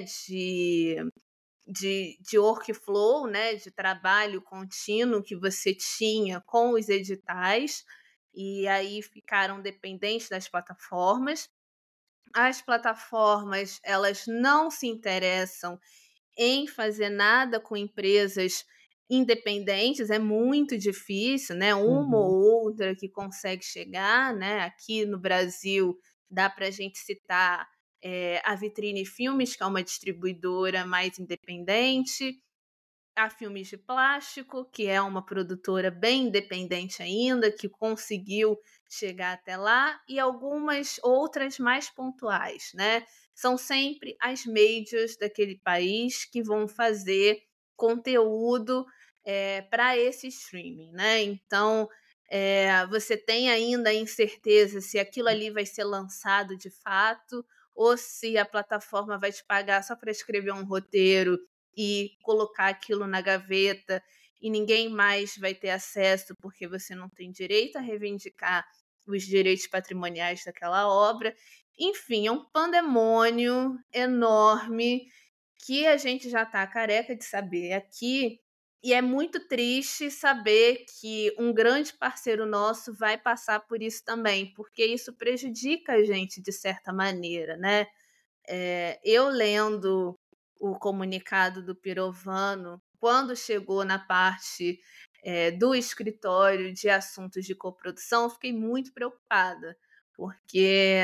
de workflow, né, de trabalho contínuo que você tinha com os editais, e aí ficaram dependentes das plataformas. As plataformas, elas não se interessam em fazer nada com empresas independentes, é muito difícil, né? Uma Uhum. ou outra que consegue chegar, né? Aqui no Brasil dá para a gente citar a Vitrine Filmes, que é uma distribuidora mais independente, a Filmes de Plástico, que é uma produtora bem independente ainda, que conseguiu chegar até lá, e algumas outras mais pontuais, né? São sempre as majors daquele país que vão fazer conteúdo para esse streaming, né? Então, você tem ainda a incerteza se aquilo ali vai ser lançado de fato, ou se a plataforma vai te pagar só para escrever um roteiro e colocar aquilo na gaveta e ninguém mais vai ter acesso porque você não tem direito a reivindicar os direitos patrimoniais daquela obra. Enfim, é um pandemônio enorme que a gente já está careca de saber aqui, e é muito triste saber que um grande parceiro nosso vai passar por isso também, porque isso prejudica a gente de certa maneira, né? Eu lendo o comunicado do Pirovano, quando chegou na parte do escritório de assuntos de coprodução, fiquei muito preocupada, porque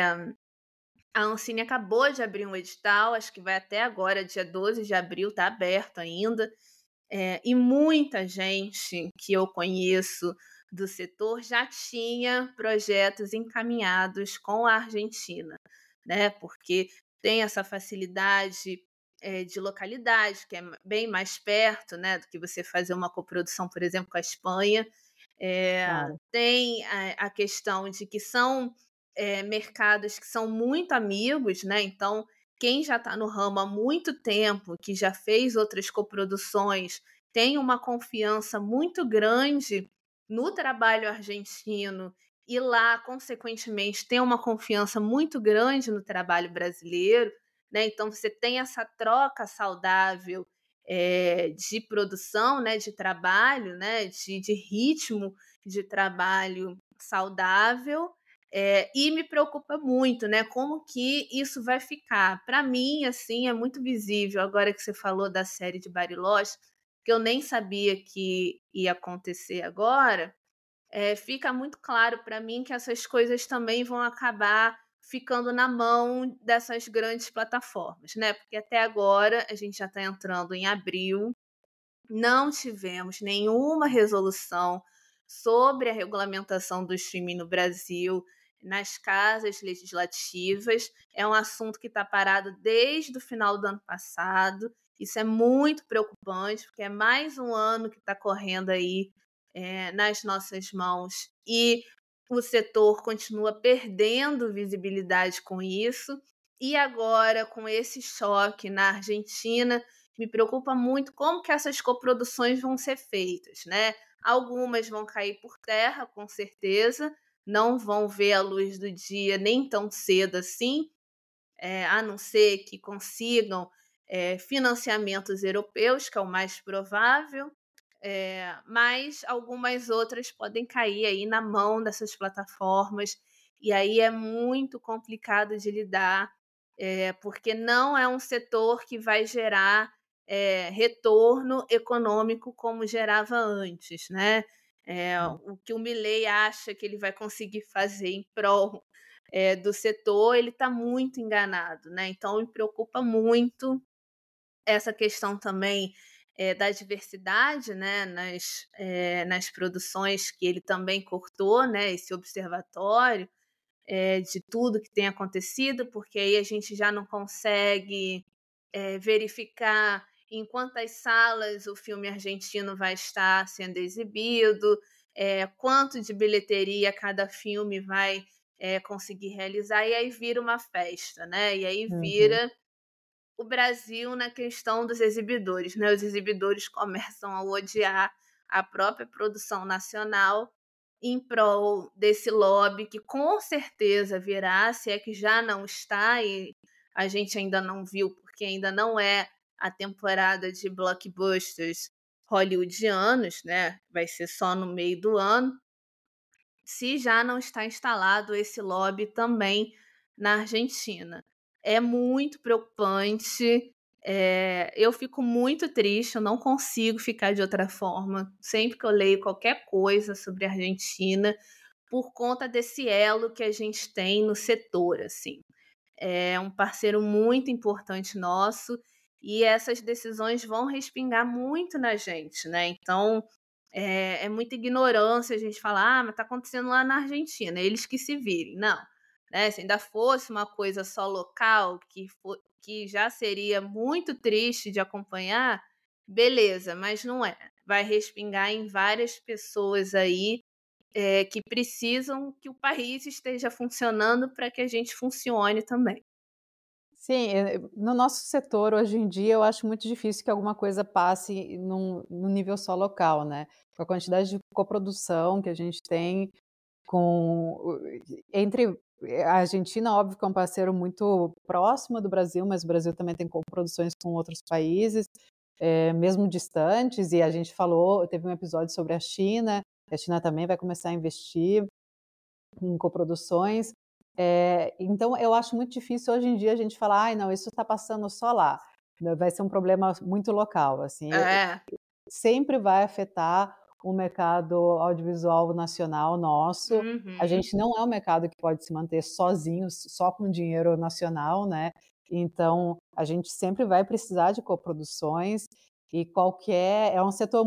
a Ancine acabou de abrir um edital, acho que vai até agora, dia 12 de abril, está aberto ainda, e muita gente que eu conheço do setor já tinha projetos encaminhados com a Argentina, né? Porque tem essa facilidade de localidade, que é bem mais perto, né, do que você fazer uma coprodução, por exemplo, com a Espanha. Claro. Tem a questão de que são mercados que são muito amigos, né? Então, quem já está no ramo há muito tempo, que já fez outras coproduções, tem uma confiança muito grande no trabalho argentino e lá, consequentemente, tem uma confiança muito grande no trabalho brasileiro, né? Então, você tem essa troca saudável de produção, né, de trabalho, né, de ritmo de trabalho saudável, e me preocupa muito, né, como que isso vai ficar. Para mim, assim, é muito visível, agora que você falou da série de Bariloche, que eu nem sabia que ia acontecer agora, fica muito claro para mim que essas coisas também vão acabar ficando na mão dessas grandes plataformas, né? Porque até agora a gente já está entrando em abril, não tivemos nenhuma resolução sobre a regulamentação do streaming no Brasil nas casas legislativas. É um assunto que está parado desde o final do ano passado. Isso é muito preocupante, porque é mais um ano que está correndo aí nas nossas mãos. E o setor continua perdendo visibilidade com isso. E agora, com esse choque na Argentina, me preocupa muito como que essas coproduções vão ser feitas, né? Algumas vão cair por terra, com certeza, não vão ver a luz do dia nem tão cedo assim, a não ser que consigam financiamentos europeus, que é o mais provável, mas algumas outras podem cair aí na mão dessas plataformas, e aí é muito complicado de lidar, porque não é um setor que vai gerar retorno econômico como gerava antes, né? O que o Milei acha que ele vai conseguir fazer em prol do setor, ele está muito enganado, né? Então me preocupa muito essa questão também da diversidade, né, nas produções, que ele também cortou, né, esse observatório de tudo que tem acontecido, porque aí a gente já não consegue verificar em quantas salas o filme argentino vai estar sendo exibido, quanto de bilheteria cada filme vai conseguir realizar, e aí vira uma festa, né? E aí Uhum. vira o Brasil na questão dos exibidores, né? Os exibidores começam a odiar a própria produção nacional em prol desse lobby que com certeza virá, se é que já não está, e a gente ainda não viu, porque ainda não é a temporada de blockbusters hollywoodianos, né? Vai ser só no meio do ano, se já não está instalado esse lobby também na Argentina. É muito preocupante, eu fico muito triste, eu não consigo ficar de outra forma, sempre que eu leio qualquer coisa sobre a Argentina, por conta desse elo que a gente tem no setor, assim. É um parceiro muito importante nosso, e essas decisões vão respingar muito na gente, né? Então, é muita ignorância a gente falar, mas está acontecendo lá na Argentina, eles que se virem. Não, né? Se ainda fosse uma coisa só local, que já seria muito triste de acompanhar, beleza, mas não é. Vai respingar em várias pessoas aí que precisam que o país esteja funcionando para que a gente funcione também. Sim, no nosso setor, hoje em dia, eu acho muito difícil que alguma coisa passe num nível só local, né. Com a quantidade de coprodução que a gente tem com o entre a Argentina, óbvio que é um parceiro muito próximo do Brasil, mas o Brasil também tem coproduções com outros países, mesmo distantes, e a gente teve um episódio sobre a China também vai começar a investir em coproduções. Então eu acho muito difícil hoje em dia a gente falar: "Ai não, isso está passando só lá", né, vai ser um problema muito local, assim, É. sempre vai afetar o mercado audiovisual nacional nosso. A Uhum. gente não é um mercado que pode se manter sozinho, só com dinheiro nacional, né, então a gente sempre vai precisar de coproduções e é um setor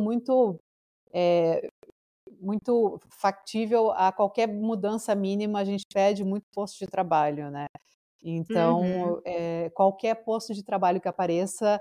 eh muito factível a qualquer mudança mínima, a gente perde muito posto de trabalho, né. Uhum. Então, qualquer posto de trabalho que apareça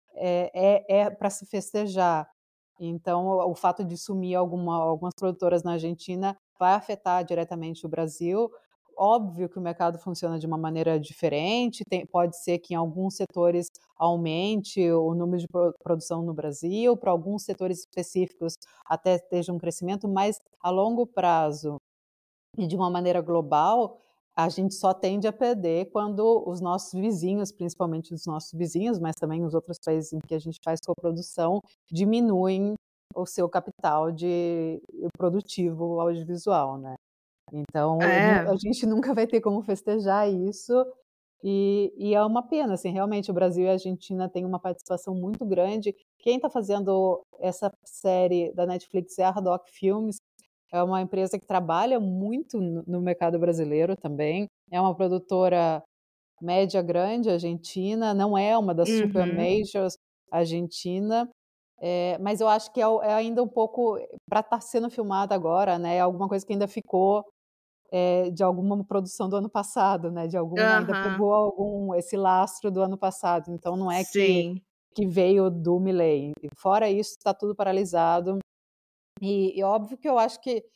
é para se festejar. Então, o fato de sumir algumas produtoras na Argentina vai afetar diretamente o Brasil. Óbvio que o mercado funciona de uma maneira diferente, pode ser que em alguns setores aumente o número de produção no Brasil, para alguns setores específicos até esteja um crescimento, mas a longo prazo e de uma maneira global, a gente só tende a perder quando os nossos vizinhos, principalmente os nossos vizinhos, mas também os outros países em que a gente faz coprodução, diminuem o seu capital produtivo audiovisual, né. Então, É. a gente nunca vai ter como festejar isso, e é uma pena, assim, realmente o Brasil e a Argentina têm uma participação muito grande. Quem está fazendo essa série da Netflix é a Haddock Filmes, é uma empresa que trabalha muito no mercado brasileiro também, é uma produtora média grande argentina, não é uma das super Uhum. majors argentina, mas eu acho que é ainda um pouco para estar sendo filmada agora, né, é alguma coisa que ainda ficou, de alguma produção do ano passado, né, ainda Aham. pegou esse lastro do ano passado, então não é Sim. que veio do Milei. Fora isso, está tudo paralisado, e óbvio que eu acho que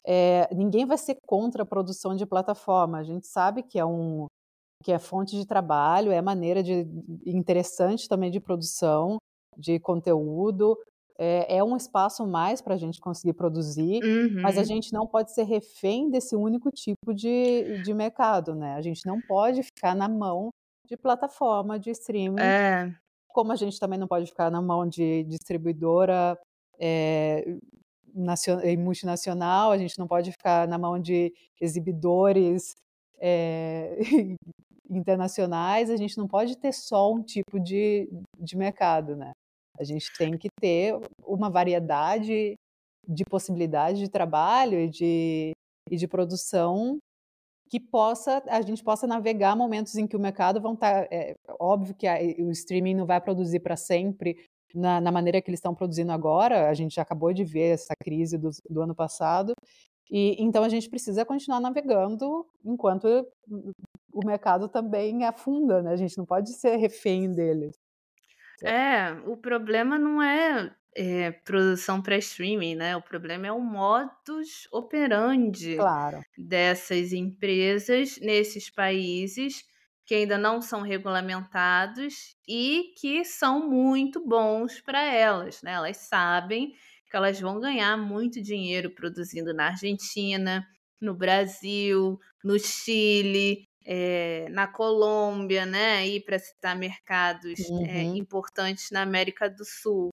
ninguém vai ser contra a produção de plataforma. A gente sabe que é fonte de trabalho, é maneira interessante também de produção de conteúdo, é um espaço mais para a gente conseguir produzir, mas a Uhum. gente não pode ser refém desse único tipo de mercado, né? A gente não pode ficar na mão de plataforma de streaming, É. como a gente também não pode ficar na mão de distribuidora, eh, multinacional, a gente não pode ficar na mão de exibidores, eh, internacionais, a gente não pode ter só um tipo de mercado, né. A gente tem que ter uma variedade de possibilidades de trabalho e de produção que a gente possa navegar momentos em que o mercado vão estar, óbvio que o streaming não vai produzir para sempre na maneira que eles estão produzindo agora, a gente já acabou de ver essa crise do ano passado, e então a gente precisa continuar navegando enquanto o mercado também afunda, né, a gente não pode ser refém dele. É, o problema não é, produção para streaming, né, o problema é o modus operandi Claro. dessas empresas nesses países que ainda não são regulamentados e que são muito bons para elas, né, elas sabem que elas vão ganhar muito dinheiro produzindo na Argentina, no Brasil, no Chile, na Colômbia, né, aí para citar mercados, Uhum. importantes na América do Sul.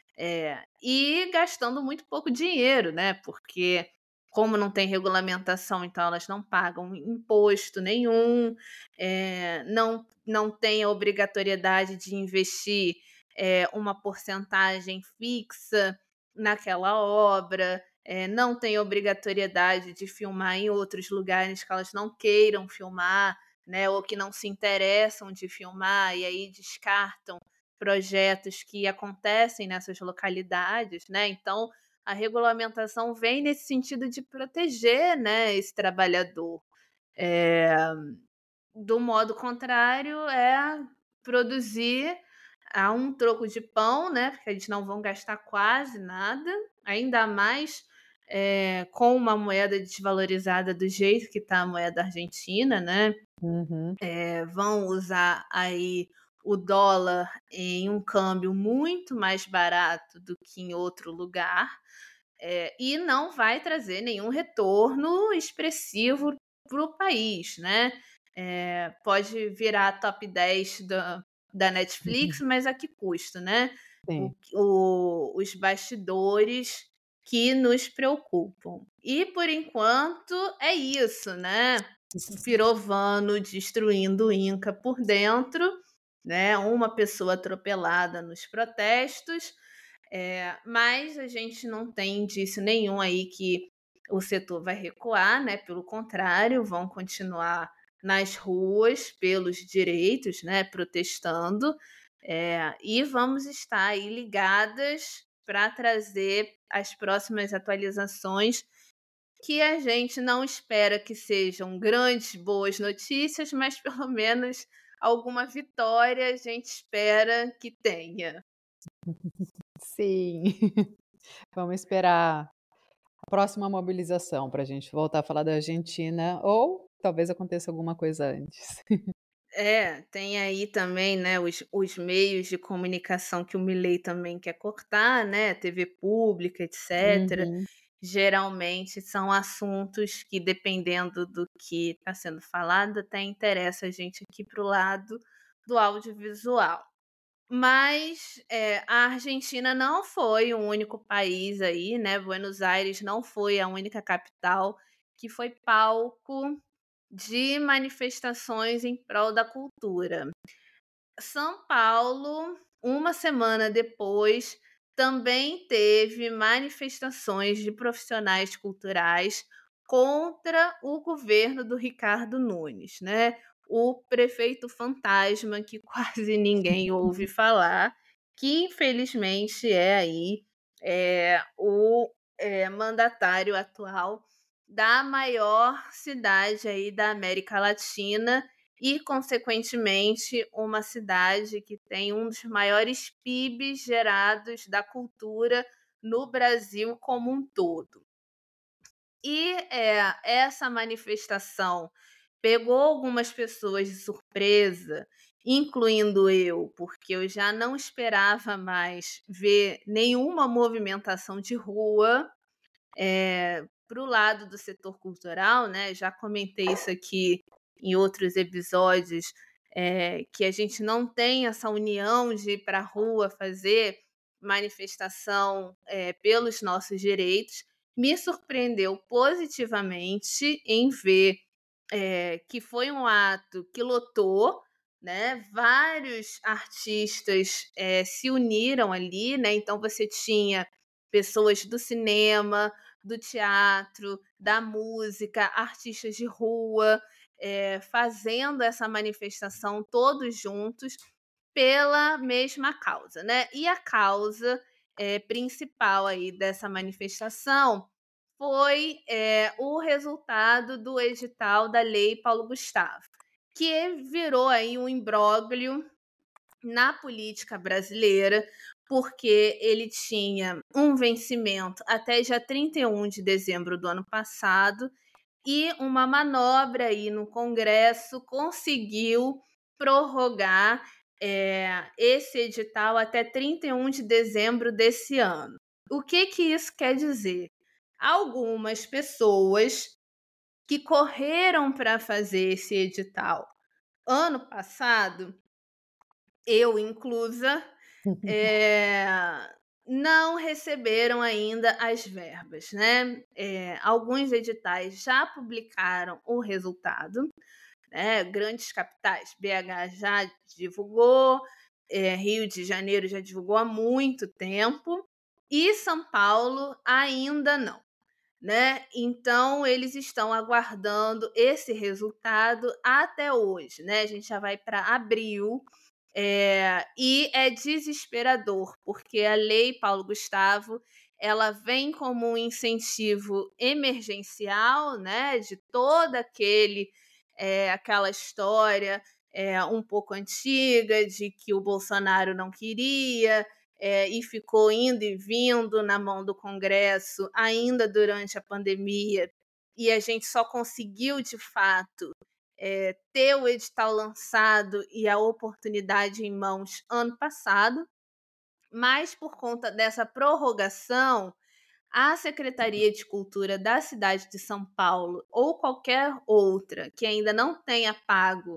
E gastando muito pouco dinheiro, né, porque como não tem regulamentação, então elas não pagam imposto nenhum, não tem a obrigatoriedade de investir, uma porcentagem fixa naquela obra, não tem obrigatoriedade de filmar em outros lugares que elas não queiram filmar, né, ou que não se interessam de filmar, e aí descartam projetos que acontecem nessas localidades, né, então a regulamentação vem nesse sentido de proteger, né, esse trabalhador. Eh, do modo contrário, é produzir a um troco de pão, né, porque eles não vão gastar quase nada, ainda mais, com uma moeda desvalorizada do jeito que está a moeda argentina, né. Uhum. Vão usar aí o dólar em um câmbio muito mais barato do que em outro lugar, e não vai trazer nenhum retorno expressivo para o país, né. Pode virar top 10 da Netflix, mas a que custo, né. Sim. Os bastidores que nos preocupam. E por enquanto é isso, né. Pirovano destruindo o Inca por dentro, né, uma pessoa atropelada nos protestos, mas a gente não tem indício nenhum aí que o setor vai recuar, né, pelo contrário, vão continuar nas ruas pelos direitos, né, protestando, e vamos estar aí ligadas para trazer as próximas atualizações que a gente não espera que sejam grandes, boas notícias, mas pelo menos alguma vitória a gente espera que tenha. Sim. Vamos esperar a próxima mobilização para a gente voltar a falar da Argentina ou talvez aconteça alguma coisa antes. Tem aí também, né, os meios de comunicação que o Milei também quer cortar, né, TV pública, etc. Uhum. Geralmente são assuntos que, dependendo do que está sendo falado, até interessa a gente aqui para o lado do audiovisual. Mas, a Argentina não foi o único país aí, né, Buenos Aires não foi a única capital que foi palco de manifestações em prol da cultura. São Paulo, uma semana depois, também teve manifestações de profissionais culturais contra o governo do Ricardo Nunes, né? O prefeito fantasma que quase ninguém ouve falar, que infelizmente é aí o mandatário atual da maior cidade aí da América Latina e, consequentemente, uma cidade que tem um dos maiores PIBs gerados da cultura no Brasil como um todo. E essa manifestação pegou algumas pessoas de surpresa, incluindo eu, porque eu já não esperava mais ver nenhuma movimentação de rua para o lado do setor cultural, né? Já comentei isso aqui em outros episódios, que a gente não tem essa união de ir para a rua fazer manifestação pelos nossos direitos. Me surpreendeu positivamente em ver que foi um ato que lotou, né? Vários artistas se uniram ali, né? Então você tinha pessoas do cinema, do teatro, da música, artistas de rua, fazendo essa manifestação todos juntos pela mesma causa, né? E a causa principal aí dessa manifestação foi o resultado do edital da Lei Paulo Gustavo, que virou aí um imbróglio na política brasileira, porque ele tinha um vencimento até dia 31 de dezembro do ano passado e uma manobra aí no Congresso conseguiu prorrogar esse edital até 31 de dezembro desse ano. O que isso quer dizer? Algumas pessoas que correram para fazer esse edital ano passado, eu inclusa, é, não receberam ainda as verbas, né? Alguns editais já publicaram o resultado, né? Grandes capitais, BH já divulgou, Rio de Janeiro já divulgou há muito tempo, e São Paulo ainda não, né? Então eles estão aguardando esse resultado até hoje, né? A gente já vai para abril. E é desesperador, porque a Lei Paulo Gustavo ela vem como um incentivo emergencial, né, de toda aquela história um pouco antiga de que o Bolsonaro não queria e ficou indo e vindo na mão do Congresso ainda durante a pandemia, e a gente só conseguiu de fato ter o edital lançado e a oportunidade em mãos ano passado, mas por conta dessa prorrogação, a Secretaria de Cultura da cidade de São Paulo ou qualquer outra que ainda não tenha pago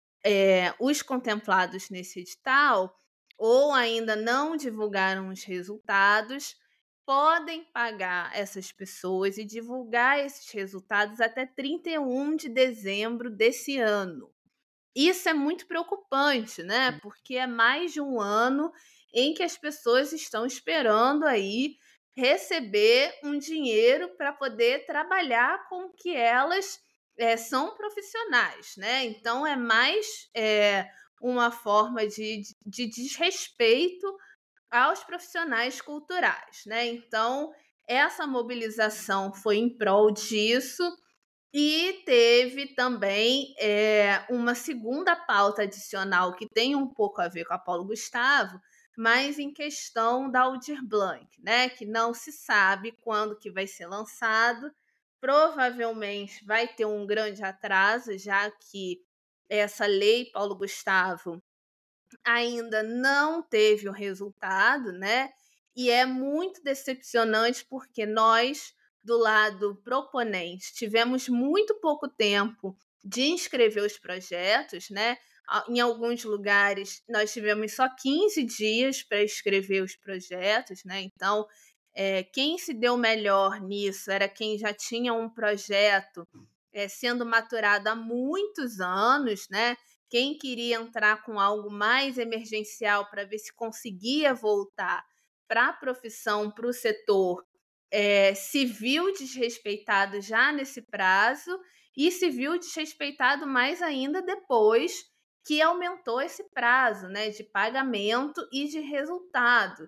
os contemplados nesse edital ou ainda não divulgaram os resultados, podem pagar essas pessoas e divulgar esses resultados até 31 de dezembro desse ano. Isso é muito preocupante, né? Porque é mais de um ano em que as pessoas estão esperando aí receber um dinheiro para poder trabalhar com o que elas são profissionais, né? Então é mais uma forma de desrespeito aos profissionais culturais, né? Então essa mobilização foi em prol disso. E teve também uma segunda pauta adicional que tem um pouco a ver com a Paulo Gustavo, mas em questão da Aldir Blanc, né? Que não se sabe quando que vai ser lançado. Provavelmente vai ter um grande atraso, já que essa lei Paulo Gustavo ainda não teve o resultado, né? E é muito decepcionante porque nós, do lado proponente, tivemos muito pouco tempo de inscrever os projetos, né? Em alguns lugares nós tivemos só 15 dias para escrever os projetos, né? Então, quem se deu melhor nisso era quem já tinha um projeto sendo maturado há muitos anos, né? Quem queria entrar com algo mais emergencial para ver se conseguia voltar para a profissão, para o setor, se viu desrespeitado já nesse prazo e se viu desrespeitado mais ainda depois que aumentou esse prazo, né, de pagamento e de resultado.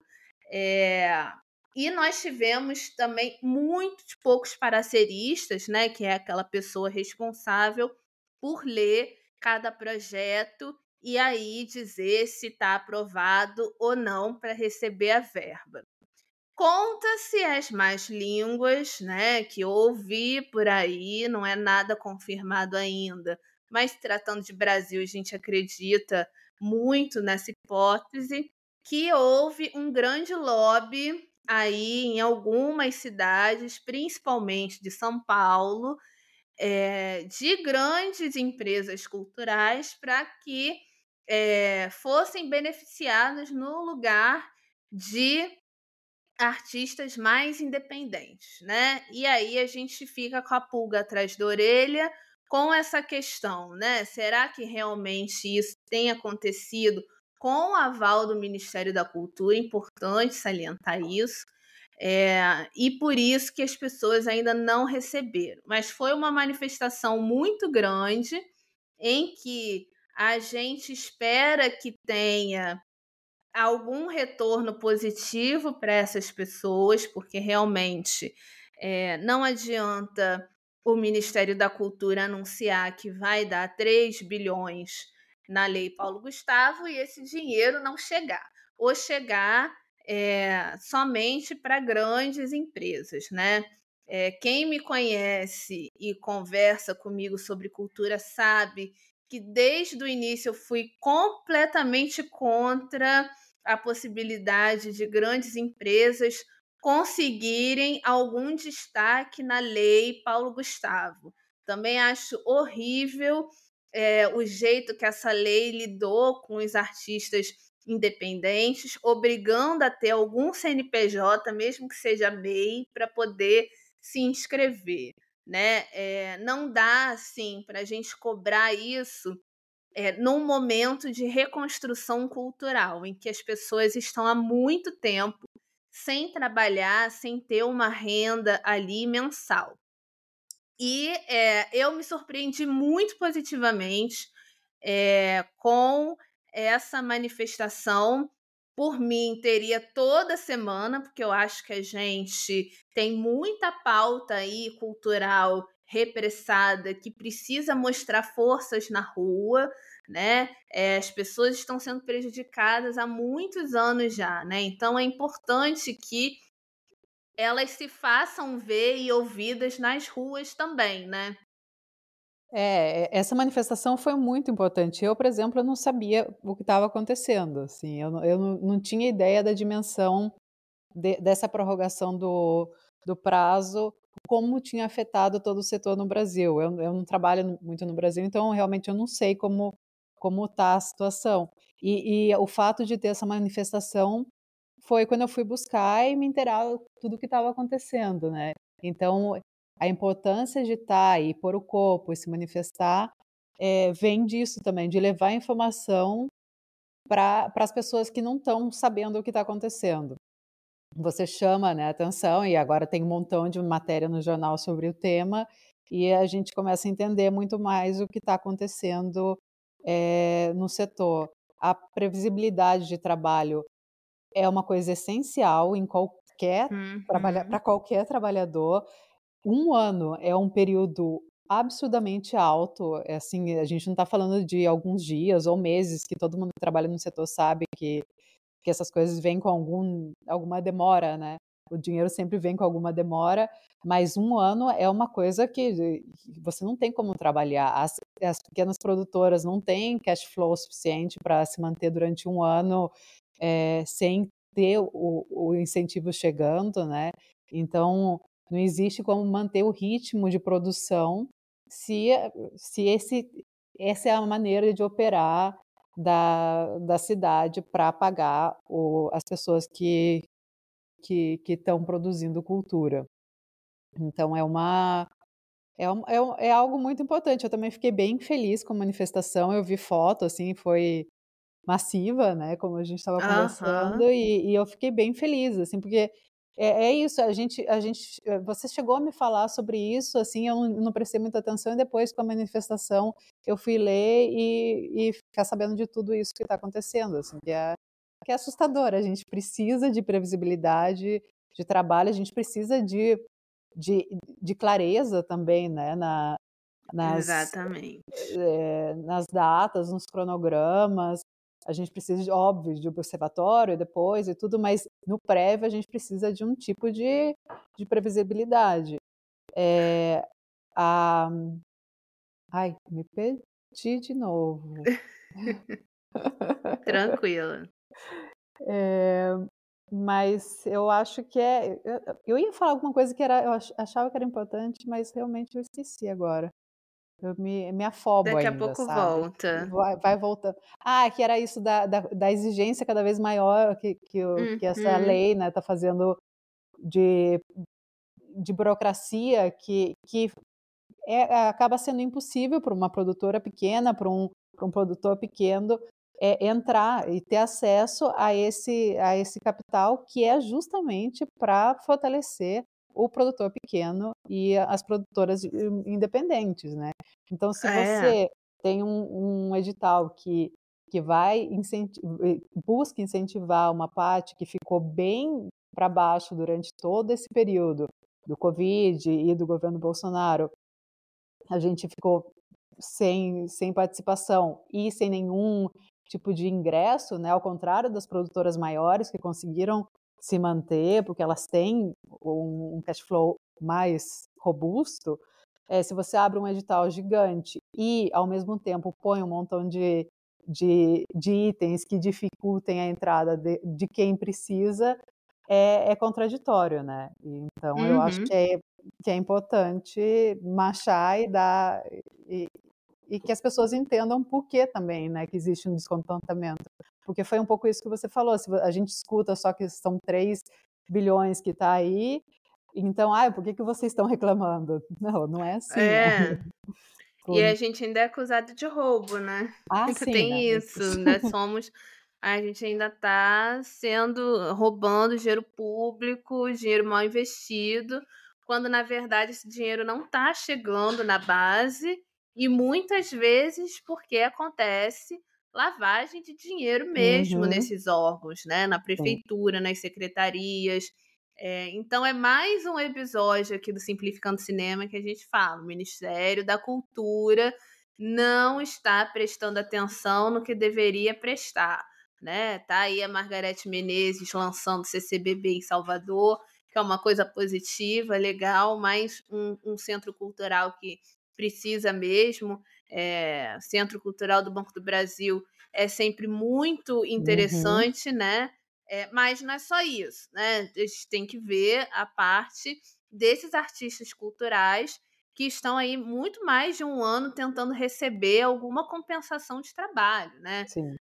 E nós tivemos também muitos poucos pareceristas, né, que é aquela pessoa responsável por ler cada projeto e aí dizer se está aprovado ou não para receber a verba. Conta-se as más línguas, né, que ouvi por aí, não é nada confirmado ainda, mas tratando de Brasil, a gente acredita muito nessa hipótese, que houve um grande lobby aí em algumas cidades, principalmente de São Paulo, de grandes empresas culturais para que fossem beneficiados no lugar de artistas mais independentes, né? E aí a gente fica com a pulga atrás da orelha com essa questão, né? Será que realmente isso tem acontecido com o aval do Ministério da Cultura? Importante salientar isso. E por isso que as pessoas ainda não receberam. Mas foi uma manifestação muito grande em que a gente espera que tenha algum retorno positivo para essas pessoas, porque realmente não adianta o Ministério da Cultura anunciar que vai dar 3 bilhões na Lei Paulo Gustavo e esse dinheiro não chegar, ou chegar somente para grandes empresas, né? Quem me conhece e conversa comigo sobre cultura sabe que desde o início eu fui completamente contra a possibilidade de grandes empresas conseguirem algum destaque na lei Paulo Gustavo. Também acho horrível o jeito que essa lei lidou com os artistas independentes, obrigando a ter algum CNPJ, mesmo que seja MEI, para poder se inscrever. Né? Não dá assim para a gente cobrar isso num momento de reconstrução cultural, em que as pessoas estão há muito tempo sem trabalhar, sem ter uma renda ali mensal. E eu me surpreendi muito positivamente com essa manifestação. Por mim, teria toda semana, porque eu acho que a gente tem muita pauta aí cultural repressada que precisa mostrar forças na rua, né? As pessoas estão sendo prejudicadas há muitos anos já, né? Então é importante que elas se façam ver e ouvidas nas ruas também, né? Essa manifestação foi muito importante. Eu, por exemplo, eu não sabia o que estava acontecendo, assim, eu não tinha ideia da dimensão dessa prorrogação do prazo, como tinha afetado todo o setor no Brasil. Eu não trabalho muito no Brasil, então realmente eu não sei como está a situação. E o fato de ter essa manifestação foi quando eu fui buscar e me inteirar tudo o que estava acontecendo, né. Então, a importância de estar e pôr o corpo e se manifestar, vem disso também, de levar informação para as pessoas que não estão sabendo o que está acontecendo. Você chama, né, atenção e agora tem um montão de matéria no jornal sobre o tema, e a gente começa a entender muito mais o que está acontecendo, no setor. A previsibilidade de trabalho é uma coisa essencial em qualquer para Uhum. qualquer trabalhador. Um ano é um período absurdamente alto, assim, a gente não está falando de alguns dias ou meses, que todo mundo que trabalha no setor sabe que essas coisas vêm com alguma demora, né. O dinheiro sempre vem com alguma demora, mas um ano é uma coisa que você não tem como trabalhar. As pequenas produtoras não têm cash flow suficiente para se manter durante um ano, sem ter o incentivo chegando, né. Então, não existe como manter o ritmo de produção se se essa é a maneira de operar da cidade para pagar as pessoas que estão produzindo cultura. Então é algo muito importante. Eu também fiquei bem feliz com a manifestação, eu vi foto, assim, foi massiva, né, como a gente estava conversando, Aham. e eu fiquei bem feliz, assim, porque é isso, você chegou a me falar sobre isso, assim, eu não prestei muita atenção e depois com a manifestação eu fui ler e ficar sabendo de tudo isso que está acontecendo, assim, que é assustador. A gente precisa de previsibilidade de trabalho, a gente precisa de de clareza também, né, nas Exatamente. nas datas, nos cronogramas. a gente precisa, óbvio, de observatório depois e tudo, mas no prévio a gente precisa de um tipo de previsibilidade. A Ai, me perdi de novo. Tranquila. Eh, mas eu acho que eu ia falar alguma coisa que era eu achava que era importante, mas realmente eu esqueci agora. Eu me afobo Daqui a ainda, pouco sabe. volta. Vai voltando. Que era isso da exigência cada vez maior que essa Uhum. lei, né, tá fazendo de burocracia que acaba sendo impossível para uma produtora pequena, para um produtor pequeno, entrar e ter acesso a esse capital que é justamente para fortalecer o produtor pequeno e as produtoras independentes, né. Então se É. você tem um edital que vai busca incentivar uma parte que ficou bem para baixo durante todo esse período do Covid e do governo Bolsonaro, a gente ficou sem participação e sem nenhum tipo de ingresso, né, ao contrário das produtoras maiores que conseguiram se manter, porque elas têm um cash flow mais robusto. Se você abre um edital gigante e, ao mesmo tempo, põe um montão de itens que dificultem a entrada de quem precisa, é contraditório, né. Então eu acho Uhum. que é importante marchar e dar e e que as pessoas entendam por que também, né, que existe um descontentamento. Porque foi um pouco isso que você falou, se a gente escuta só que são 3 bilhões que está aí, então: "Ai, por que vocês estão reclamando?". Não, não é assim, né. É. E Por a gente ainda é acusado de roubo, né. Ainda sim, né, tem isso, a gente ainda tá sendo roubando dinheiro público, dinheiro mal investido, quando na verdade esse dinheiro não tá chegando na base, e muitas vezes porque acontece lavagem de dinheiro mesmo Uhum, nesses órgãos, né, na sim. prefeitura, nas secretarias. Então é mais um episódio aqui do Simplificando Cinema que a gente fala, o Ministério da Cultura não está prestando atenção no que deveria prestar, né. Tá aí a Margarete Menezes lançando o CCBB em Salvador, que é uma coisa positiva, legal, mas um centro cultural que precisa mesmo. Centro Cultural do Banco do Brasil é sempre muito Uhum, interessante, né, mas não é só isso, né, a gente tem que ver a parte desses artistas culturais que estão aí muito mais de um ano tentando receber alguma compensação de trabalho, né. sim.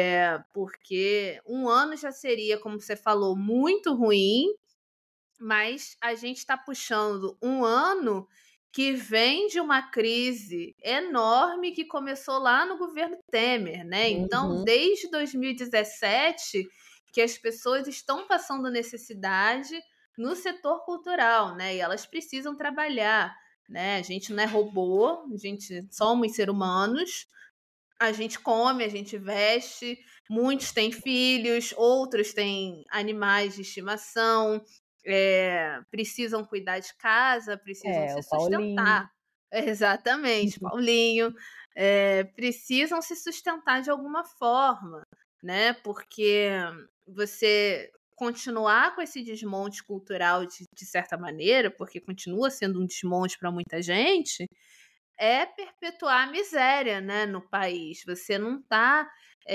Porque um ano já seria, como você falou, muito ruim, mas a gente está puxando um ano que vem de uma crise enorme que começou lá no governo Temer, né. Então, Uhum, desde 2017 que as pessoas estão passando necessidade no setor cultural, né, e elas precisam trabalhar, né. A gente não é robô, a gente somos ser humanos, a gente come, a gente veste, muitos têm filhos, outros têm animais de estimação, precisam cuidar de casa, precisam se o Paulinho. sustentar. Exatamente, Paulinho. Precisam se sustentar de alguma forma, né, porque você continuar com esse desmonte cultural de certa maneira, porque continua sendo um desmonte para muita gente, é perpetuar a miséria, né, no país. Você não está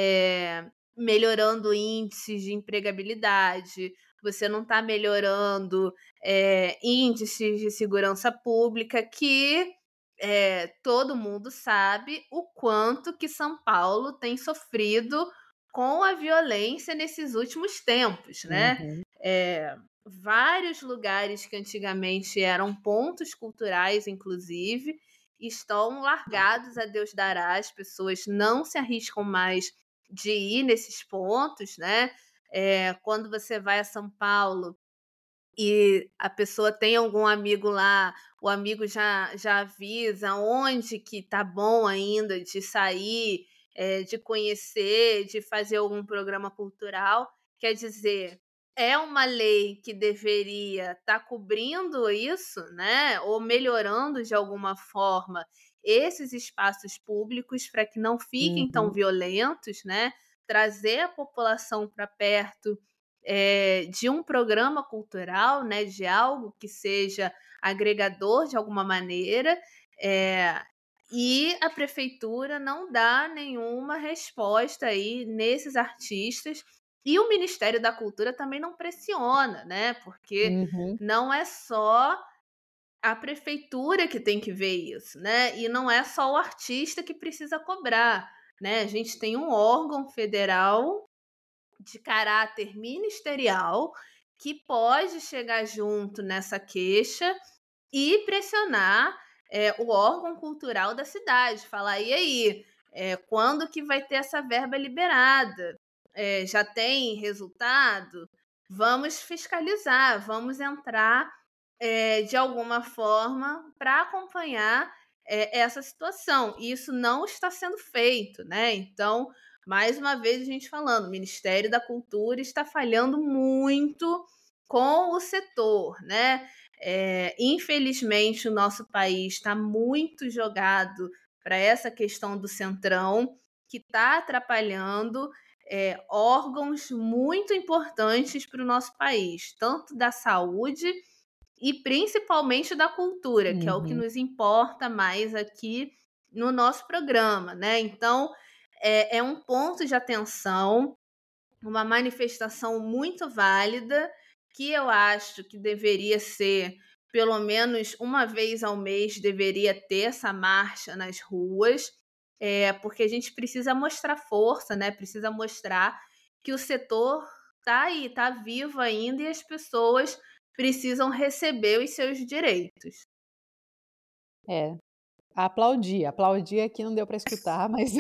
melhorando índices de empregabilidade, você não está melhorando, índices de segurança pública que, todo mundo sabe o quanto que São Paulo tem sofrido com a violência nesses últimos tempos, né. Uhum, Vários lugares que antigamente eram pontos culturais, inclusive, estão largados a Deus dará, as pessoas não se arriscam mais de ir nesses pontos, né. Quando você vai a São Paulo e a pessoa tem algum amigo lá, o amigo já avisa onde que tá bom ainda de sair, de conhecer, de fazer algum programa cultural. Quer dizer, é uma lei que deveria estar cobrindo isso, né, ou melhorando de alguma forma esses espaços públicos para que não fiquem tão uhum. violentos, né. trazer a população para perto de um programa cultural, né, de algo que seja agregador de alguma maneira, e a prefeitura não dá nenhuma resposta aí nesses artistas. E o Ministério da Cultura também não pressiona, né? Porque Uhum. não é só a prefeitura que tem que ver isso, né? E não é só o artista que precisa cobrar, né? A gente tem um órgão federal de caráter ministerial que pode chegar junto nessa queixa e pressionar o órgão cultural da cidade, falar, e aí, quando que vai ter essa verba liberada? Já tem resultado? Vamos fiscalizar, vamos entrar de alguma forma para acompanhar essa situação. E isso não está sendo feito, né? Então, mais uma vez a gente falando, o Ministério da Cultura está falhando muito com o setor, né? Infelizmente, o nosso país está muito jogado para essa questão do centrão, que está atrapalhando órgãos muito importantes para o nosso país, tanto da saúde e principalmente da cultura, que é o que Uhum. nos importa mais aqui no nosso programa, né? Então, é um ponto de atenção, uma manifestação muito válida, que eu acho que deveria ser, pelo menos uma vez ao mês, deveria ter essa marcha nas ruas, porque a gente precisa mostrar força, né? Precisa mostrar que o setor está aí, está vivo ainda e as pessoas precisam receber os seus direitos. É, aplaudi aqui não deu para escutar, mas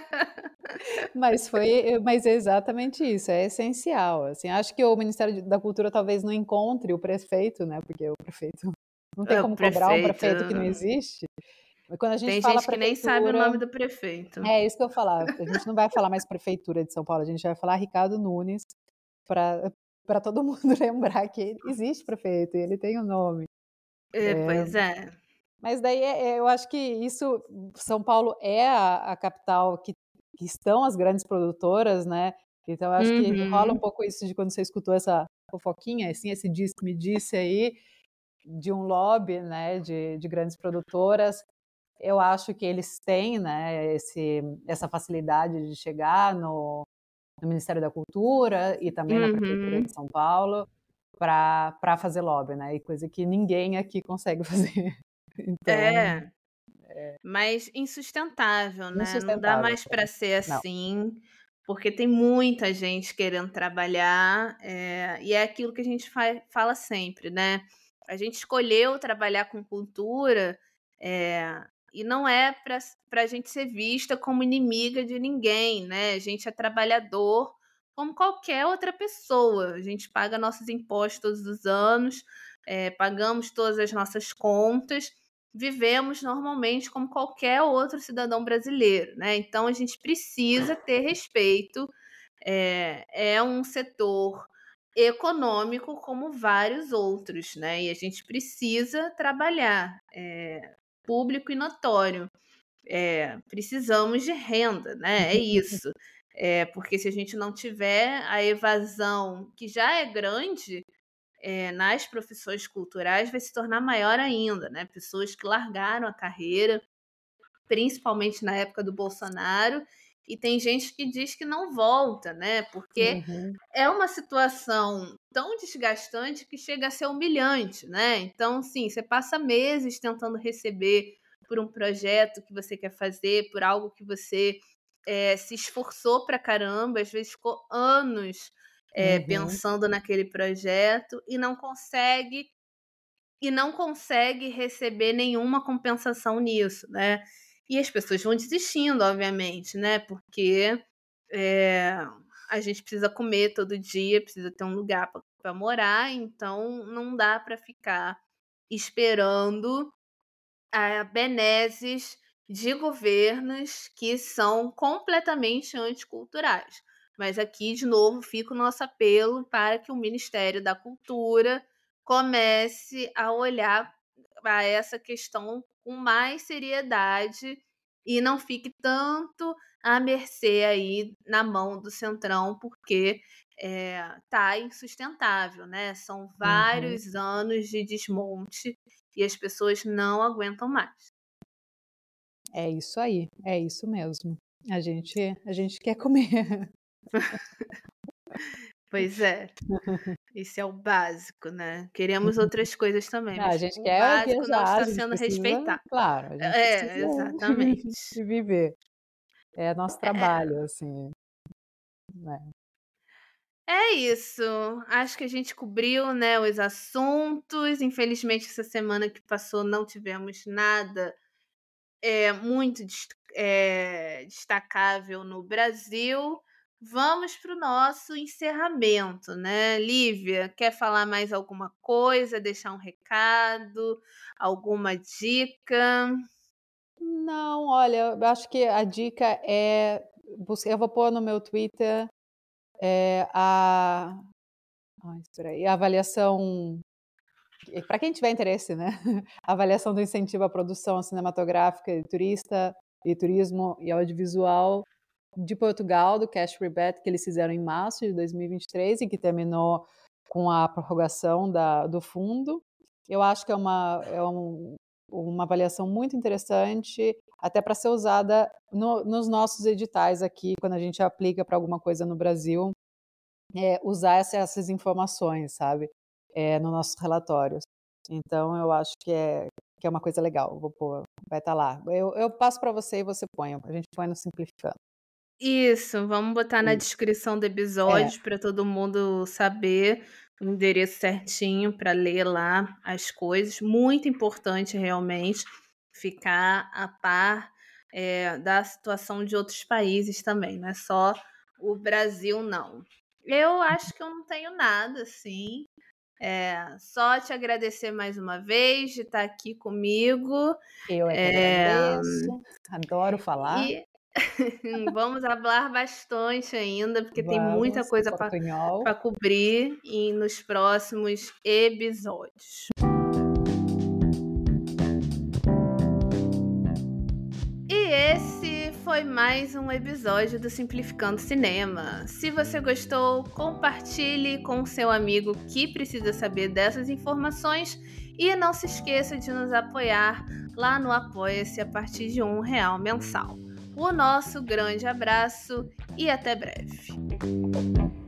mas é exatamente isso, é essencial, assim, acho que o Ministério da Cultura talvez não encontre o prefeito, né, porque o prefeito não tem É, o como cobrar um prefeito. prefeito que não existe, mas quando a gente Tem fala gente que nem sabe o prefeitura nome do prefeito. é isso que eu ia falar, a gente não vai falar mais prefeitura de São Paulo, a gente vai falar Ricardo Nunes, para todo mundo lembrar que existe prefeito e ele tem o nome. Pois é. Mas daí eu acho que isso São Paulo é a capital que estão as grandes produtoras, né, então eu acho que rola um Uhum. pouco isso de quando você escutou essa fofoquinha, assim, esse me disse aí, de um lobby, né, de grandes produtoras. Eu acho que eles têm, né, essa facilidade de chegar no Ministério da Cultura e também na Prefeitura de Uhum. São Paulo para fazer lobby, né, e coisa que ninguém aqui consegue fazer. Então, É, mas insustentável, né, não dá insustentável. mais para ser Não. assim, porque tem muita gente querendo trabalhar, e é aquilo que a gente fala sempre, né, a gente escolheu trabalhar com cultura, e não é para a gente ser vista como inimiga de ninguém, né, a gente é trabalhador como qualquer outra pessoa, a gente paga nossos impostos todos os anos, pagamos todas as nossas contas, vivemos normalmente como qualquer outro cidadão brasileiro, né? Então a gente precisa ter respeito. É um setor econômico como vários outros, né? E a gente precisa trabalhar, público e notório. Precisamos de renda, né? É isso. Porque se a gente não tiver a evasão, que já é grande, nas profissões culturais vai se tornar maior ainda, né? Pessoas que largaram a carreira, principalmente na época do Bolsonaro, e tem gente que diz que não volta, né? Porque Uhum. é uma situação tão desgastante que chega a ser humilhante, né? Então, sim, você passa meses tentando receber por um projeto que você quer fazer, por algo que você se esforçou pra caramba, às vezes ficou anos Uhum. pensando naquele projeto e não consegue receber nenhuma compensação nisso, né? E as pessoas vão desistindo, obviamente, né? Porque é, a gente precisa comer todo dia, precisa ter um lugar para morar, então não dá para ficar esperando benesses de governos que são completamente anticulturais. Mas aqui, de novo, fica o nosso apelo para que o Ministério da Cultura comece a olhar para essa questão com mais seriedade e não fique tanto à mercê aí na mão do Centrão, porque tá insustentável, né? São Uhum. vários anos de desmonte e as pessoas não aguentam mais. É isso aí, é isso mesmo. A gente quer comer. Pois é, esse é o básico, né? Queremos outras coisas também, Ah, a mas gente o quer básico não viajar, a está gente sendo precisa, respeitado. claro, a gente É, precisa exatamente. de viver. É nosso É. trabalho, assim, né. É isso. Acho que a gente cobriu, né, os assuntos. Infelizmente, essa semana que passou não tivemos nada muito destacável no Brasil. Vamos para o nosso encerramento, né? Lívia, quer falar mais alguma coisa, deixar um recado, alguma dica? Não, olha, eu acho que a dica é eu vou pôr no meu Twitter, a espera aí, a avaliação, para quem tiver interesse, né, a avaliação do incentivo à produção cinematográfica e turismo e audiovisual de Portugal, do Cash Rebate, que eles fizeram em março de 2023 e que terminou com a prorrogação do fundo. Eu acho que uma avaliação muito interessante, até para ser usada nos nossos editais aqui, quando a gente aplica para alguma coisa no Brasil, usar essas informações, sabe, nos nossos relatórios. Então eu acho que é uma coisa legal, vou pôr, vai estar lá. Eu passo para você e você põe, a gente põe no Simplificando. Isso, vamos botar na descrição do É, episódio para todo mundo saber o endereço certinho para ler lá as coisas. Muito importante realmente ficar a par da situação de outros países também, não é só o Brasil, não. Eu acho que eu não tenho nada, assim. Só te agradecer mais uma vez de estar aqui comigo. eu é que É, agradeço, adoro falar. e vamos falar bastante ainda, porque tem muita Vamos, coisa portunhol. para cobrir nos próximos episódios. E esse foi mais um episódio do Simplificando Cinema. Se você gostou, compartilhe com seu amigo que precisa saber dessas informações e não se esqueça de nos apoiar lá no Apoia-se a partir de R$1 mensal. O nosso grande abraço e até breve.